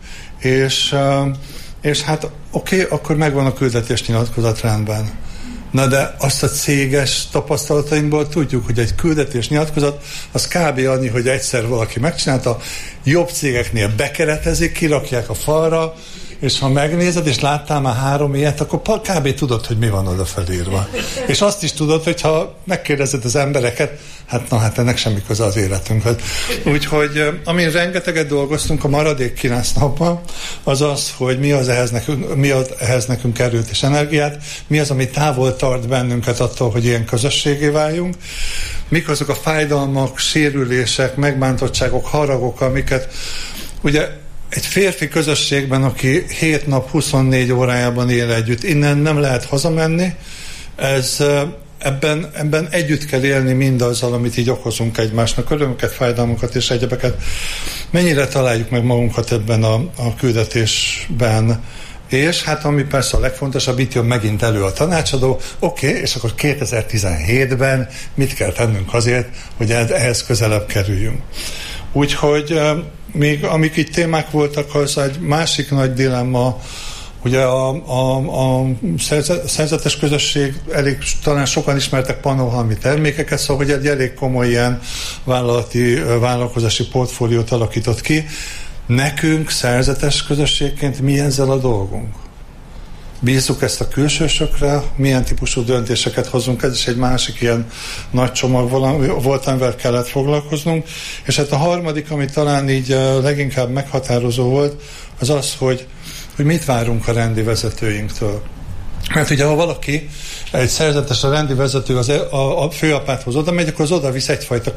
és hát oké, akkor megvan a küldetés nyilatkozat, rendben. Na de azt a céges tapasztalatainkból tudjuk, hogy egy küldetés nyilatkozat az kb. Annyi, hogy egyszer valaki megcsinálta, jobb cégeknél bekeretezik, kirakják a falra, és ha megnézed, és láttál már 3 ilyet, akkor kb. Tudod, hogy mi van oda felírva. És azt is tudod, hogy ha megkérdezed az embereket, hát ennek semmi köze az életünkhöz. Úgyhogy amin rengeteget dolgoztunk a maradék 9 napban, az az, hogy mi ad ehhez nekünk erőt és energiát, mi az, ami távol tart bennünket attól, hogy ilyen közösségé váljunk, mik azok a fájdalmak, sérülések, megbántottságok, haragok, amiket ugye egy férfi közösségben, aki 7 nap 24 órájában él együtt, innen nem lehet hazamenni, ebben együtt kell élni mindazzal, amit így okozunk egymásnak, örömöket, fájdalmakat és egyebeket. Mennyire találjuk meg magunkat ebben a küldetésben, és hát ami persze a legfontosabb, itt jön megint elő a tanácsadó, oké, és akkor 2017-ben mit kell tennünk azért, hogy ehhez közelebb kerüljünk. Úgyhogy még amik itt témák voltak, az egy másik nagy dilemma, ugye a szerzetes közösség talán sokan ismertek panohalmi termékeket, szóval hogy egy elég komoly ilyen vállalkozási portfóliót alakított ki. Nekünk szerzetes közösségként mi ezzel a dolgunk? Bízzuk ezt a külsősökre, milyen típusú döntéseket hozunk, ez is egy másik ilyen nagy csomag volt, amivel kellett foglalkoznunk. És hát a harmadik, ami talán így leginkább meghatározó volt, az az, hogy mit várunk a rendi vezetőinktől. Mert ugye, ha valaki, egy szerzetes, a rendi vezető a főapáthoz oda megy, akkor az oda visz egyfajta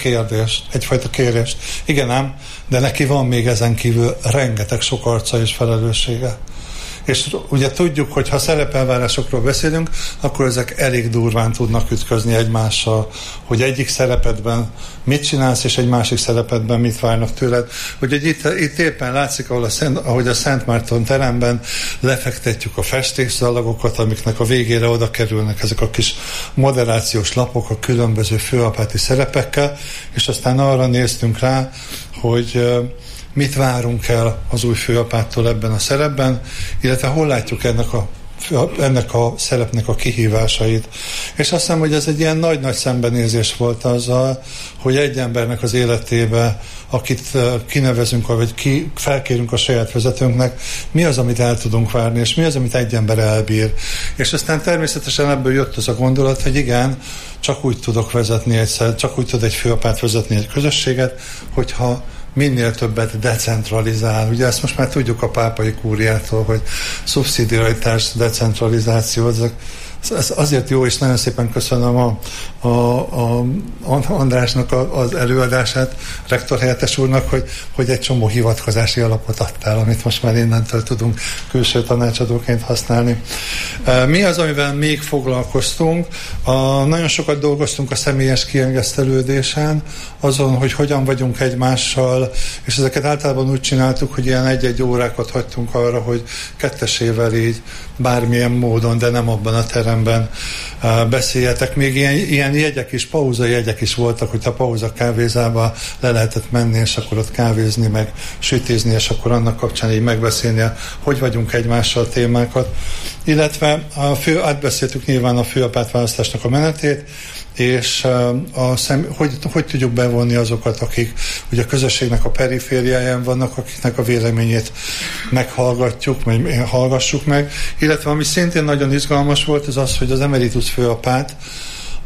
kérést. Igen ám, de neki van még ezen kívül rengeteg sok arca és felelőssége. És ugye tudjuk, hogy ha szerepelvárásokról beszélünk, akkor ezek elég durván tudnak ütközni egymással, hogy egyik szerepedben mit csinálsz, és egy másik szerepedben mit várnak tőled. Ugye itt éppen látszik, ahogy a Szent Márton teremben lefektetjük a festékszalagokat, amiknek a végére oda kerülnek ezek a kis moderációs lapok a különböző főapáti szerepekkel, és aztán arra néztünk rá, hogy mit várunk el az új főapától ebben a szerepben, illetve hol látjuk ennek a szerepnek a kihívásait. És azt hiszem, hogy ez egy ilyen nagy-nagy szembenézés volt azzal, hogy egy embernek az életébe, akit kinevezünk, vagy felkérünk a saját vezetőnknek, mi az, amit el tudunk várni, és mi az, amit egy ember elbír. És aztán természetesen ebből jött az a gondolat, hogy igen, csak úgy tudok vezetni csak úgy tud egy főapát vezetni egy közösséget, hogyha minél többet decentralizál. Ugye ezt most már tudjuk a pápai kúriától, hogy szubszidiaritás, decentralizáció, ez azért jó, és nagyon szépen köszönöm a Andrásnak az előadását, rektor helyettes úrnak, hogy egy csomó hivatkozási alapot adtál, amit most már innentől tudunk külső tanácsadóként használni. Mi az, amivel még foglalkoztunk? Nagyon sokat dolgoztunk a személyes kiengesztelődésen, azon, hogy hogyan vagyunk egymással, és ezeket általában úgy csináltuk, hogy ilyen 1-1 órákat hagytunk arra, hogy kettesével így bármilyen módon, de nem abban a teremben beszéljetek. Még ilyen jegyek is, pauza jegyek is voltak, hogyha pauza kávézába le lehetett menni, és akkor ott kávézni, meg sütézni, és akkor annak kapcsán így megbeszélni, hogy vagyunk egymással témákat. Illetve átbeszéltük nyilván a főapát választásnak a menetét, és hogy tudjuk bevonni azokat, akik ugye a közösségnek a perifériáján vannak, akiknek a véleményét meghallgatjuk, vagy hallgassuk meg. Illetve ami szintén nagyon izgalmas volt, az az, hogy az emeritus főapát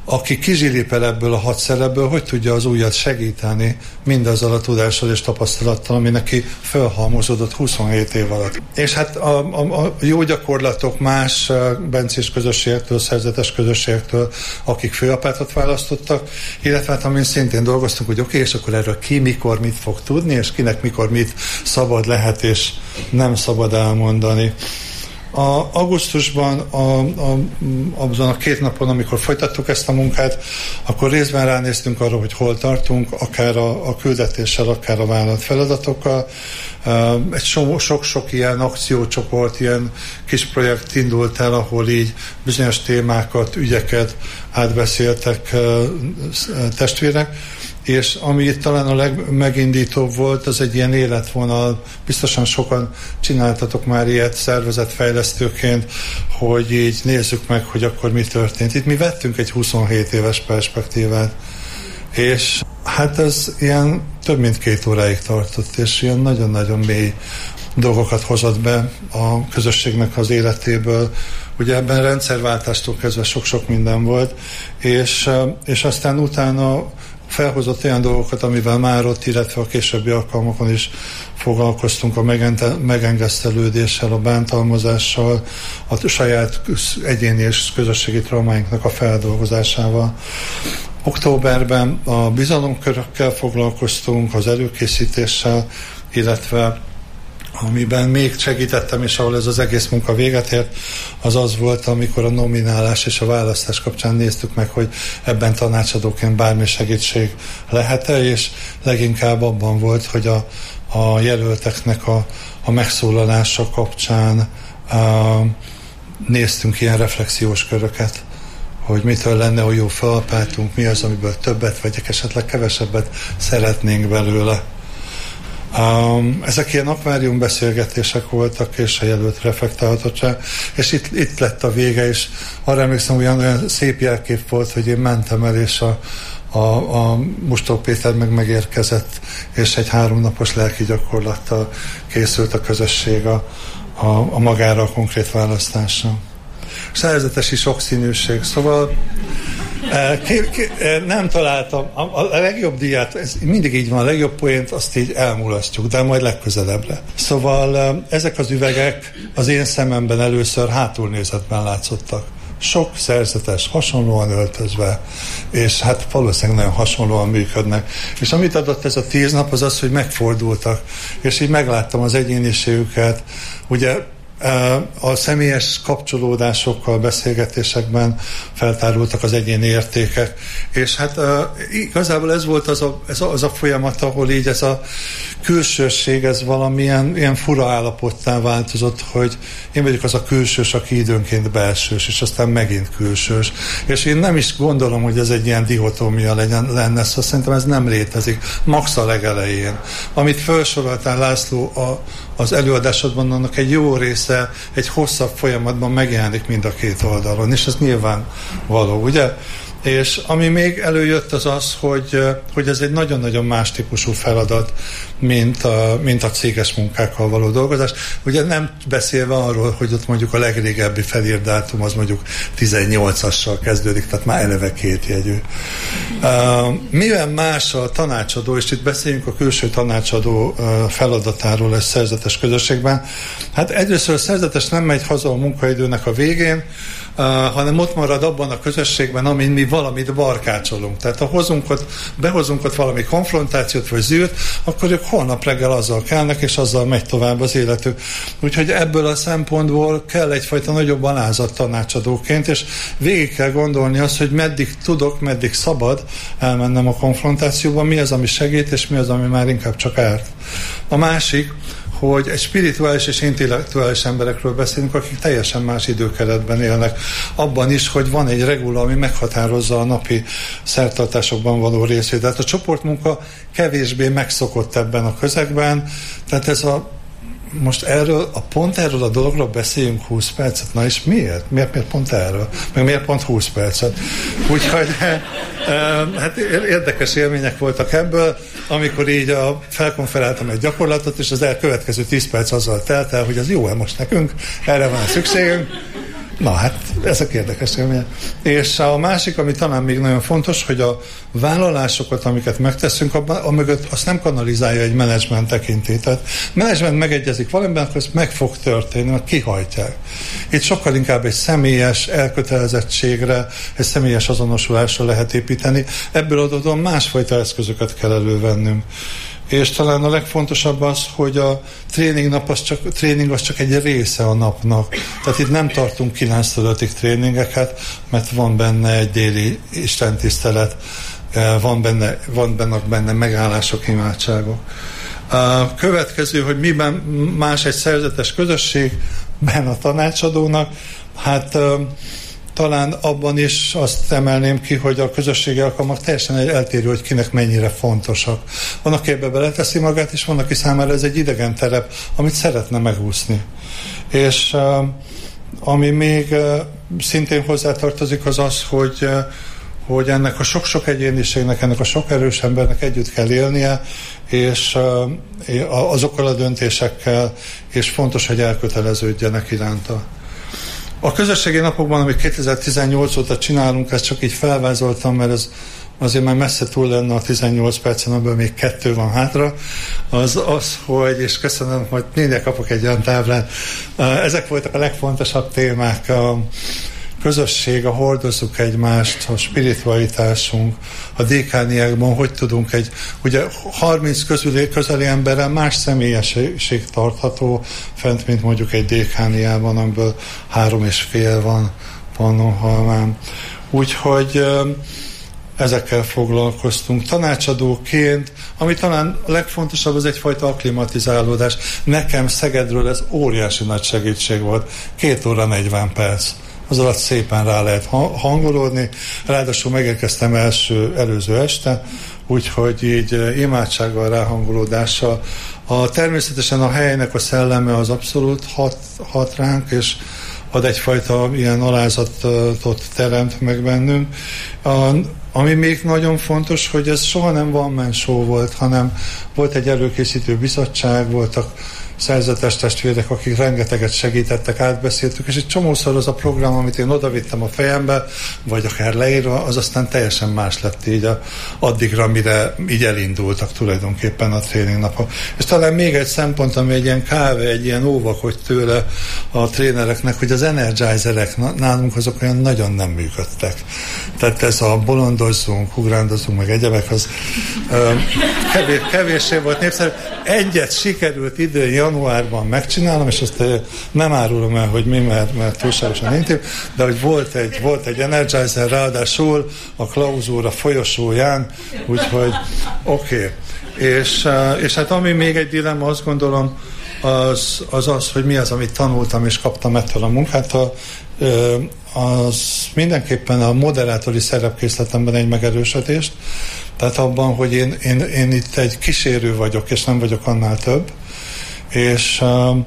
aki kizsilipel ebből a hadszerebből, hogy tudja az újat segíteni mindazzal a tudással és tapasztalattal, ami neki felhalmozódott 27 év alatt. És hát a jó gyakorlatok más bencés közösségektől, szerzetes közösségektől, akik főapátot választottak, illetve hát amin szintén dolgoztunk, hogy oké, és akkor erről ki mikor mit fog tudni, és kinek mikor mit szabad lehet és nem szabad elmondani. Augusztusban, azon a 2 napon, amikor folytattuk ezt a munkát, akkor részben ránéztünk arra, hogy hol tartunk, akár a küldetéssel, akár a vállalat feladatokkal. Egy sok-sok ilyen akciócsoport, ilyen kis projekt indult el, ahol így bizonyos témákat, ügyeket átbeszéltek testvérek, és ami itt talán a legmegindítóbb volt, az egy ilyen életvonal, biztosan sokan csináltatok már ilyet szervezetfejlesztőként, hogy így nézzük meg, hogy akkor mi történt. Itt mi vettünk egy 27 éves perspektívát, és hát ez ilyen több mint 2 óráig tartott, és ilyen nagyon-nagyon mély dolgokat hozott be a közösségnek az életéből. Ugye ebben rendszerváltástól kezdve sok-sok minden volt, és aztán utána felhozott olyan dolgokat, amivel már ott, illetve a későbbi alkalmakon is foglalkoztunk, a megengesztelődéssel, a bántalmazással, a saját egyéni és közösségi traumáinknak a feldolgozásával. Októberben a bizalomkörökkel foglalkoztunk, az előkészítéssel, illetve amiben még segítettem, és ahol ez az egész munka véget ért, az volt, amikor a nominálás és a választás kapcsán néztük meg, hogy ebben tanácsadóként bármi segítség lehet-e, és leginkább abban volt, hogy a jelölteknek a megszólalása kapcsán néztünk ilyen reflexiós köröket, hogy mitől lenne, hogy jó felapáltunk, mi az, amiből többet, vagy esetleg kevesebbet szeretnénk belőle. Ezek ilyen akváriumbeszélgetések voltak, és a jelölt reflektálhatottság, és itt lett a vége, és arra emlékszem, olyan szép jelkép volt, hogy én mentem el, és a Mustó Péter megérkezett, és egy 3 napos lelki gyakorlattal készült a közösség a magára a konkrét választásra. Szerzetesi sokszínűség, szóval nem találtam a legjobb díját, ez mindig így van, a legjobb poént azt így elmulasztjuk, de majd legközelebbre. Szóval ezek az üvegek az én szememben először hátulnézetben látszottak. Sok szerzetes hasonlóan öltözve, és hát valószínűleg nagyon hasonlóan működnek. És amit adott ez a 10 nap, az az, hogy megfordultak, és így megláttam az egyéniségüket, ugye a személyes kapcsolódásokkal, beszélgetésekben feltárultak az egyéni értékek, és hát igazából ez volt az a folyamat, ahol így ez a külsőség, ez valamilyen ilyen fura állapottá változott, hogy én vagyok az a külsős, aki időnként belsős, és aztán megint külsős. És én nem is gondolom, hogy ez egy ilyen dihotómia lenne, szóval szerintem ez nem létezik. Max a legelején. Amit felsoroltál, László, az előadásodban, annak egy jó része egy hosszabb folyamatban megjelenik mind a 2 oldalon, és ez nyilván való, ugye? És ami még előjött az, hogy ez egy nagyon-nagyon más típusú feladat, mint a céges munkákkal való dolgozás. Ugye nem beszélve arról, hogy ott mondjuk a legrégebbi felírt dátum az mondjuk 18-assal kezdődik, tehát már eleve 2 jegyű. Mivel más a tanácsadó, és itt beszéljünk a külső tanácsadó feladatáról egy szerzetes közösségben, hát egyrészt a szerzetes nem megy haza a munkaidőnek a végén, hanem ott marad abban a közösségben, amin mi valamit barkácsolunk. Tehát ha behozunk ott valami konfrontációt vagy zűrt, akkor ők holnap reggel azzal kelnek, és azzal megy tovább az életük. Úgyhogy ebből a szempontból kell egyfajta nagyobb alázat tanácsadóként, és végig kell gondolni azt, hogy meddig tudok, meddig szabad elmennem a konfrontációba, mi az, ami segít, és mi az, ami már inkább csak árt. A másik, hogy egy spirituális és intellektuális emberekről beszélünk, akik teljesen más időkeretben élnek. Abban is, hogy van egy regula, ami meghatározza a napi szertartásokban való részvételt. A csoportmunka kevésbé megszokott ebben a közegben, tehát ez most pont erről a dologról beszéljünk 20 percet. Na és miért? Miért pont erről? Meg miért pont 20 percet? Úgyhogy hát érdekes élmények voltak ebből, amikor így felkonferáltam egy gyakorlatot, és az elkövetkező 10 perc azzal telt el, hogy az jó-e most nekünk, erre van szükségünk. Na hát, ezek érdekes élmények. És a másik, ami talán még nagyon fontos, hogy a vállalásokat, amiket megteszünk, amögött azt nem kanalizálja egy menedzsment tekintély. Tehát menedzsment megegyezik valamiben, akkor ez meg fog történni, mert kihajtják. Itt sokkal inkább egy személyes elkötelezettségre, egy személyes azonosulásra lehet építeni. Ebből adódóan másfajta eszközöket kell elővennünk. És talán a legfontosabb az, hogy a tréning az csak egy része a napnak. Tehát itt nem tartunk 9-5-ig tréningeket, mert van benne egy déli istentisztelet, van benne megállások, imádságok. A következő, hogy miben más egy szerzetes közösségben a tanácsadónak, hát talán abban is azt emelném ki, hogy a közösségi alkalmak teljesen eltérő, hogy kinek mennyire fontosak. Van, aki ebbe beleteszi magát, és van, aki számára ez egy idegen terep, amit szeretne megúszni. És ami még szintén hozzátartozik, az az, hogy ennek a sok-sok egyéniségnek, ennek a sok erős embernek együtt kell élnie, és azokkal a döntésekkel, és fontos, hogy elköteleződjenek iránta. A közösségi napokban, amit 2018 óta csinálunk, ezt csak így felvázoltam, mert ez azért már messze túl lenne a 18 percen, abban még 2 van hátra, az, hogy, és köszönöm, hogy mindjárt kapok egy olyan táblát, ezek voltak a legfontosabb témák, a közösség, a hordozzuk egymást, a spiritualitásunk, a dékániákban, hogy tudunk ugye 30 közeli emberrel más személyesség tartható fent, mint mondjuk egy dékániában, amiből 3,5 van Pannonhalmán. Úgyhogy ezekkel foglalkoztunk. Tanácsadóként, ami talán a legfontosabb, az egyfajta akklimatizálódás. Nekem Szegedről ez óriási nagy segítség volt. 2 óra 40 perc. Az alatt szépen rá lehet hangolódni. Ráadásul megérkeztem előző este, úgyhogy így imádsággal, ráhangolódással. Természetesen a helynek a szelleme az abszolút hat ránk, és ad egyfajta ilyen alázatot teremt meg bennünk. Ami még nagyon fontos, hogy ez soha nem one-man show volt, hanem volt egy előkészítő bizottság, voltak szerzetes testvérek, akik rengeteget segítettek, átbeszéltük, és egy csomószor az a program, amit én odavittem a fejembe, vagy akár leírva, az aztán teljesen más lett így addigra, mire így elindultak tulajdonképpen a tréningnapok. És talán még egy szempont, ami egy ilyen káve, egy ilyen óvak, hogy tőle a trénereknek, hogy az energizerek nálunk azok olyan nagyon nem működtek. Tehát ez a bolondozzunk, ugrándozunk, meg egyebek, az kevéssé volt népszerű. Egyet sikerült idén januárban megcsinálom, és azt nem árulom el, hogy mi, mert túlságosan intim, de hogy volt egy energizer, ráadásul a klauzúra folyosóján, úgyhogy oké. És hát ami még egy dilemma, azt gondolom, az, hogy mi az, amit tanultam és kaptam ettől a munkától, az mindenképpen a moderátori szerepkészletemben egy megerősödést, tehát abban, hogy én itt egy kísérő vagyok, és nem vagyok annál több, és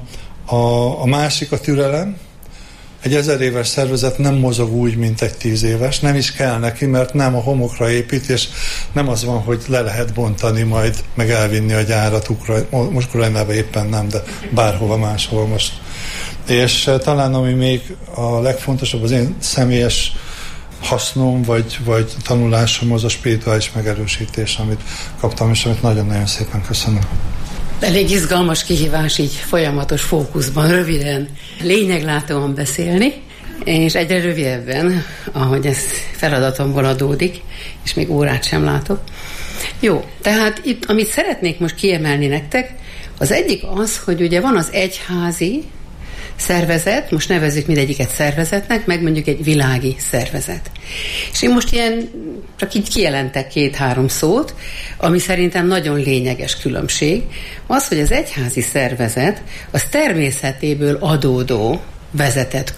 a másik a türelem. Egy 1000 éves szervezet nem mozog úgy, mint egy 10 éves, nem is kell neki, mert nem a homokra épít, és nem az van, hogy le lehet bontani, majd meg elvinni a gyárat most Ukrajnába éppen nem, de bárhova máshol most. És talán ami még a legfontosabb, az én személyes hasznom, vagy tanulásom, az a spirituális megerősítés, amit kaptam, és amit nagyon-nagyon szépen köszönöm. Elég izgalmas kihívás így folyamatos fókuszban, röviden, lényeglátóan beszélni, és egyre rövidebben, ahogy ez feladatomból adódik, és még órát sem látok. Jó, tehát itt, amit szeretnék most kiemelni nektek, az egyik az, hogy ugye van az egyházi szervezet, most nevezzük mindegyiket szervezetnek, meg mondjuk egy világi szervezet. És én most ilyen, csak így kijelentek 2-3 szót, ami szerintem nagyon lényeges különbség, az, hogy az egyházi szervezet, az természetéből adódó vezetett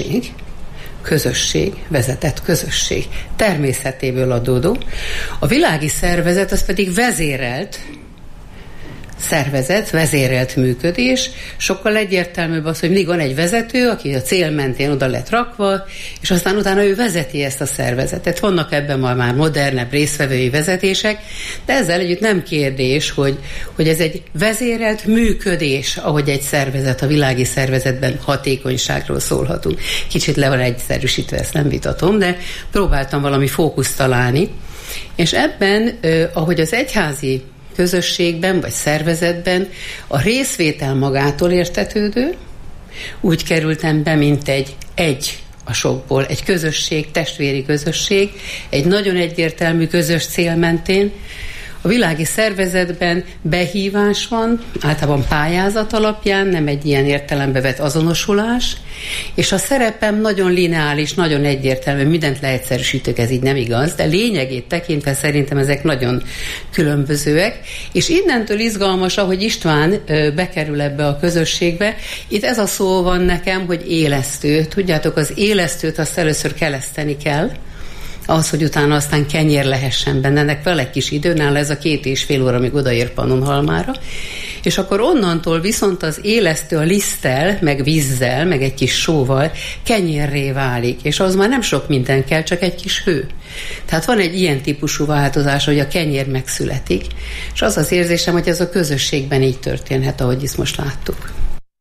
vezetett közösség, természetéből adódó. A világi szervezet az pedig vezérelt szervezet, vezérelt működés, sokkal egyértelműbb az, hogy mindig van egy vezető, aki a cél mentén oda lett rakva, és aztán utána ő vezeti ezt a szervezetet. Vannak ebben már modernebb résztvevői vezetések, de ezzel együtt nem kérdés, hogy ez egy vezérelt működés, ahogy egy szervezet, a világi szervezetben hatékonyságról szólhatunk. Kicsit le van egyszerűsítve, ezt nem vitatom, de próbáltam valami fókuszt találni, és ebben, ahogy az egyházi közösségben vagy szervezetben a részvétel magától értetődő, úgy kerültem be, mint egy a sokból, egy közösség, testvéri közösség, egy nagyon egyértelmű közös cél mentén. A világi szervezetben behívás van, általában pályázat alapján, nem egy ilyen értelembe vett azonosulás, és a szerepem nagyon lineáris, nagyon egyértelmű, mindent leegyszerűsítök, ez így nem igaz, de lényegét tekintve szerintem ezek nagyon különbözőek, és innentől izgalmas, ahogy István bekerül ebbe a közösségbe, itt ez a szó van nekem, hogy élesztő. Tudjátok, az élesztőt azt először keleszteni kell, ahhoz, hogy utána aztán kenyér lehessen benne. Ennek vele egy kis idő, nála ez a 2,5 óra, amíg odaér Pannonhalmára. És akkor onnantól viszont az élesztő a liszttel, meg vízzel, meg egy kis sóval kenyérré válik. És az már nem sok minden kell, csak egy kis hő. Tehát van egy ilyen típusú változás, hogy a kenyér megszületik. És az az érzésem, hogy ez a közösségben így történhet, ahogy ezt most láttuk.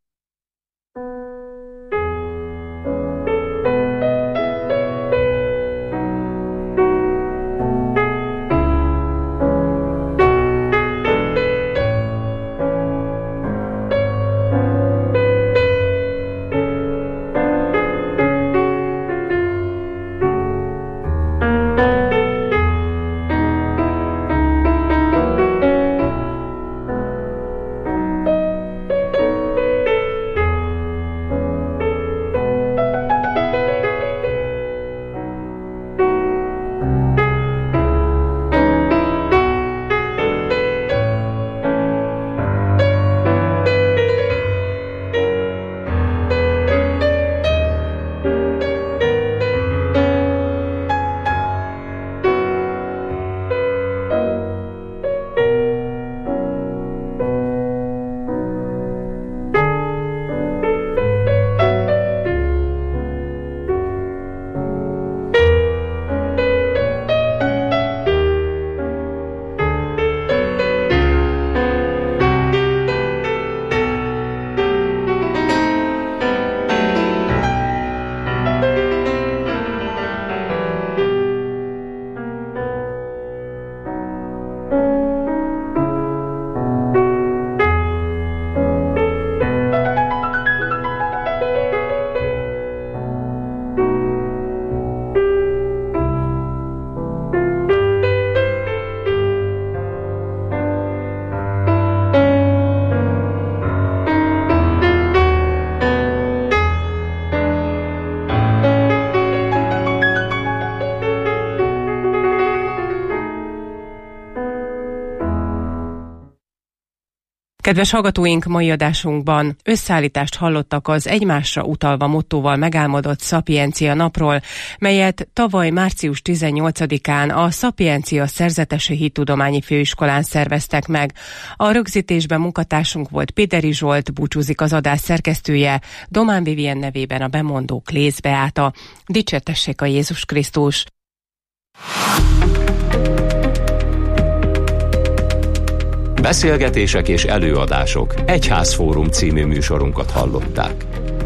Kedves hallgatóink, mai adásunkban összeállítást hallottak az egymásra utalva mottóval megálmodott Szapiencia napról, melyet tavaly március 18-án a Szapiencia Szerzetesi Hittudományi Főiskolán szerveztek meg. A rögzítésben munkatársunk volt Péteri Zsolt, búcsúzik az adás szerkesztője, Domán Vivien nevében a bemondó Klész Beáta. Dicsértessék a Jézus Krisztus! Beszélgetések és előadások. Egyházfórum című műsorunkat hallották.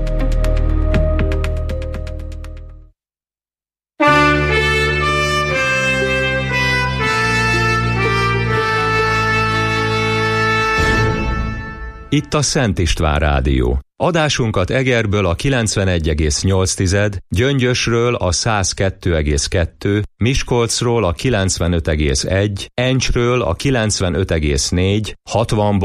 Itt a Szent István Rádió. Adásunkat Egerből a 91,8, Gyöngyösről a 102,2, Miskolcról a 95,1, Encsről a 95,4, 60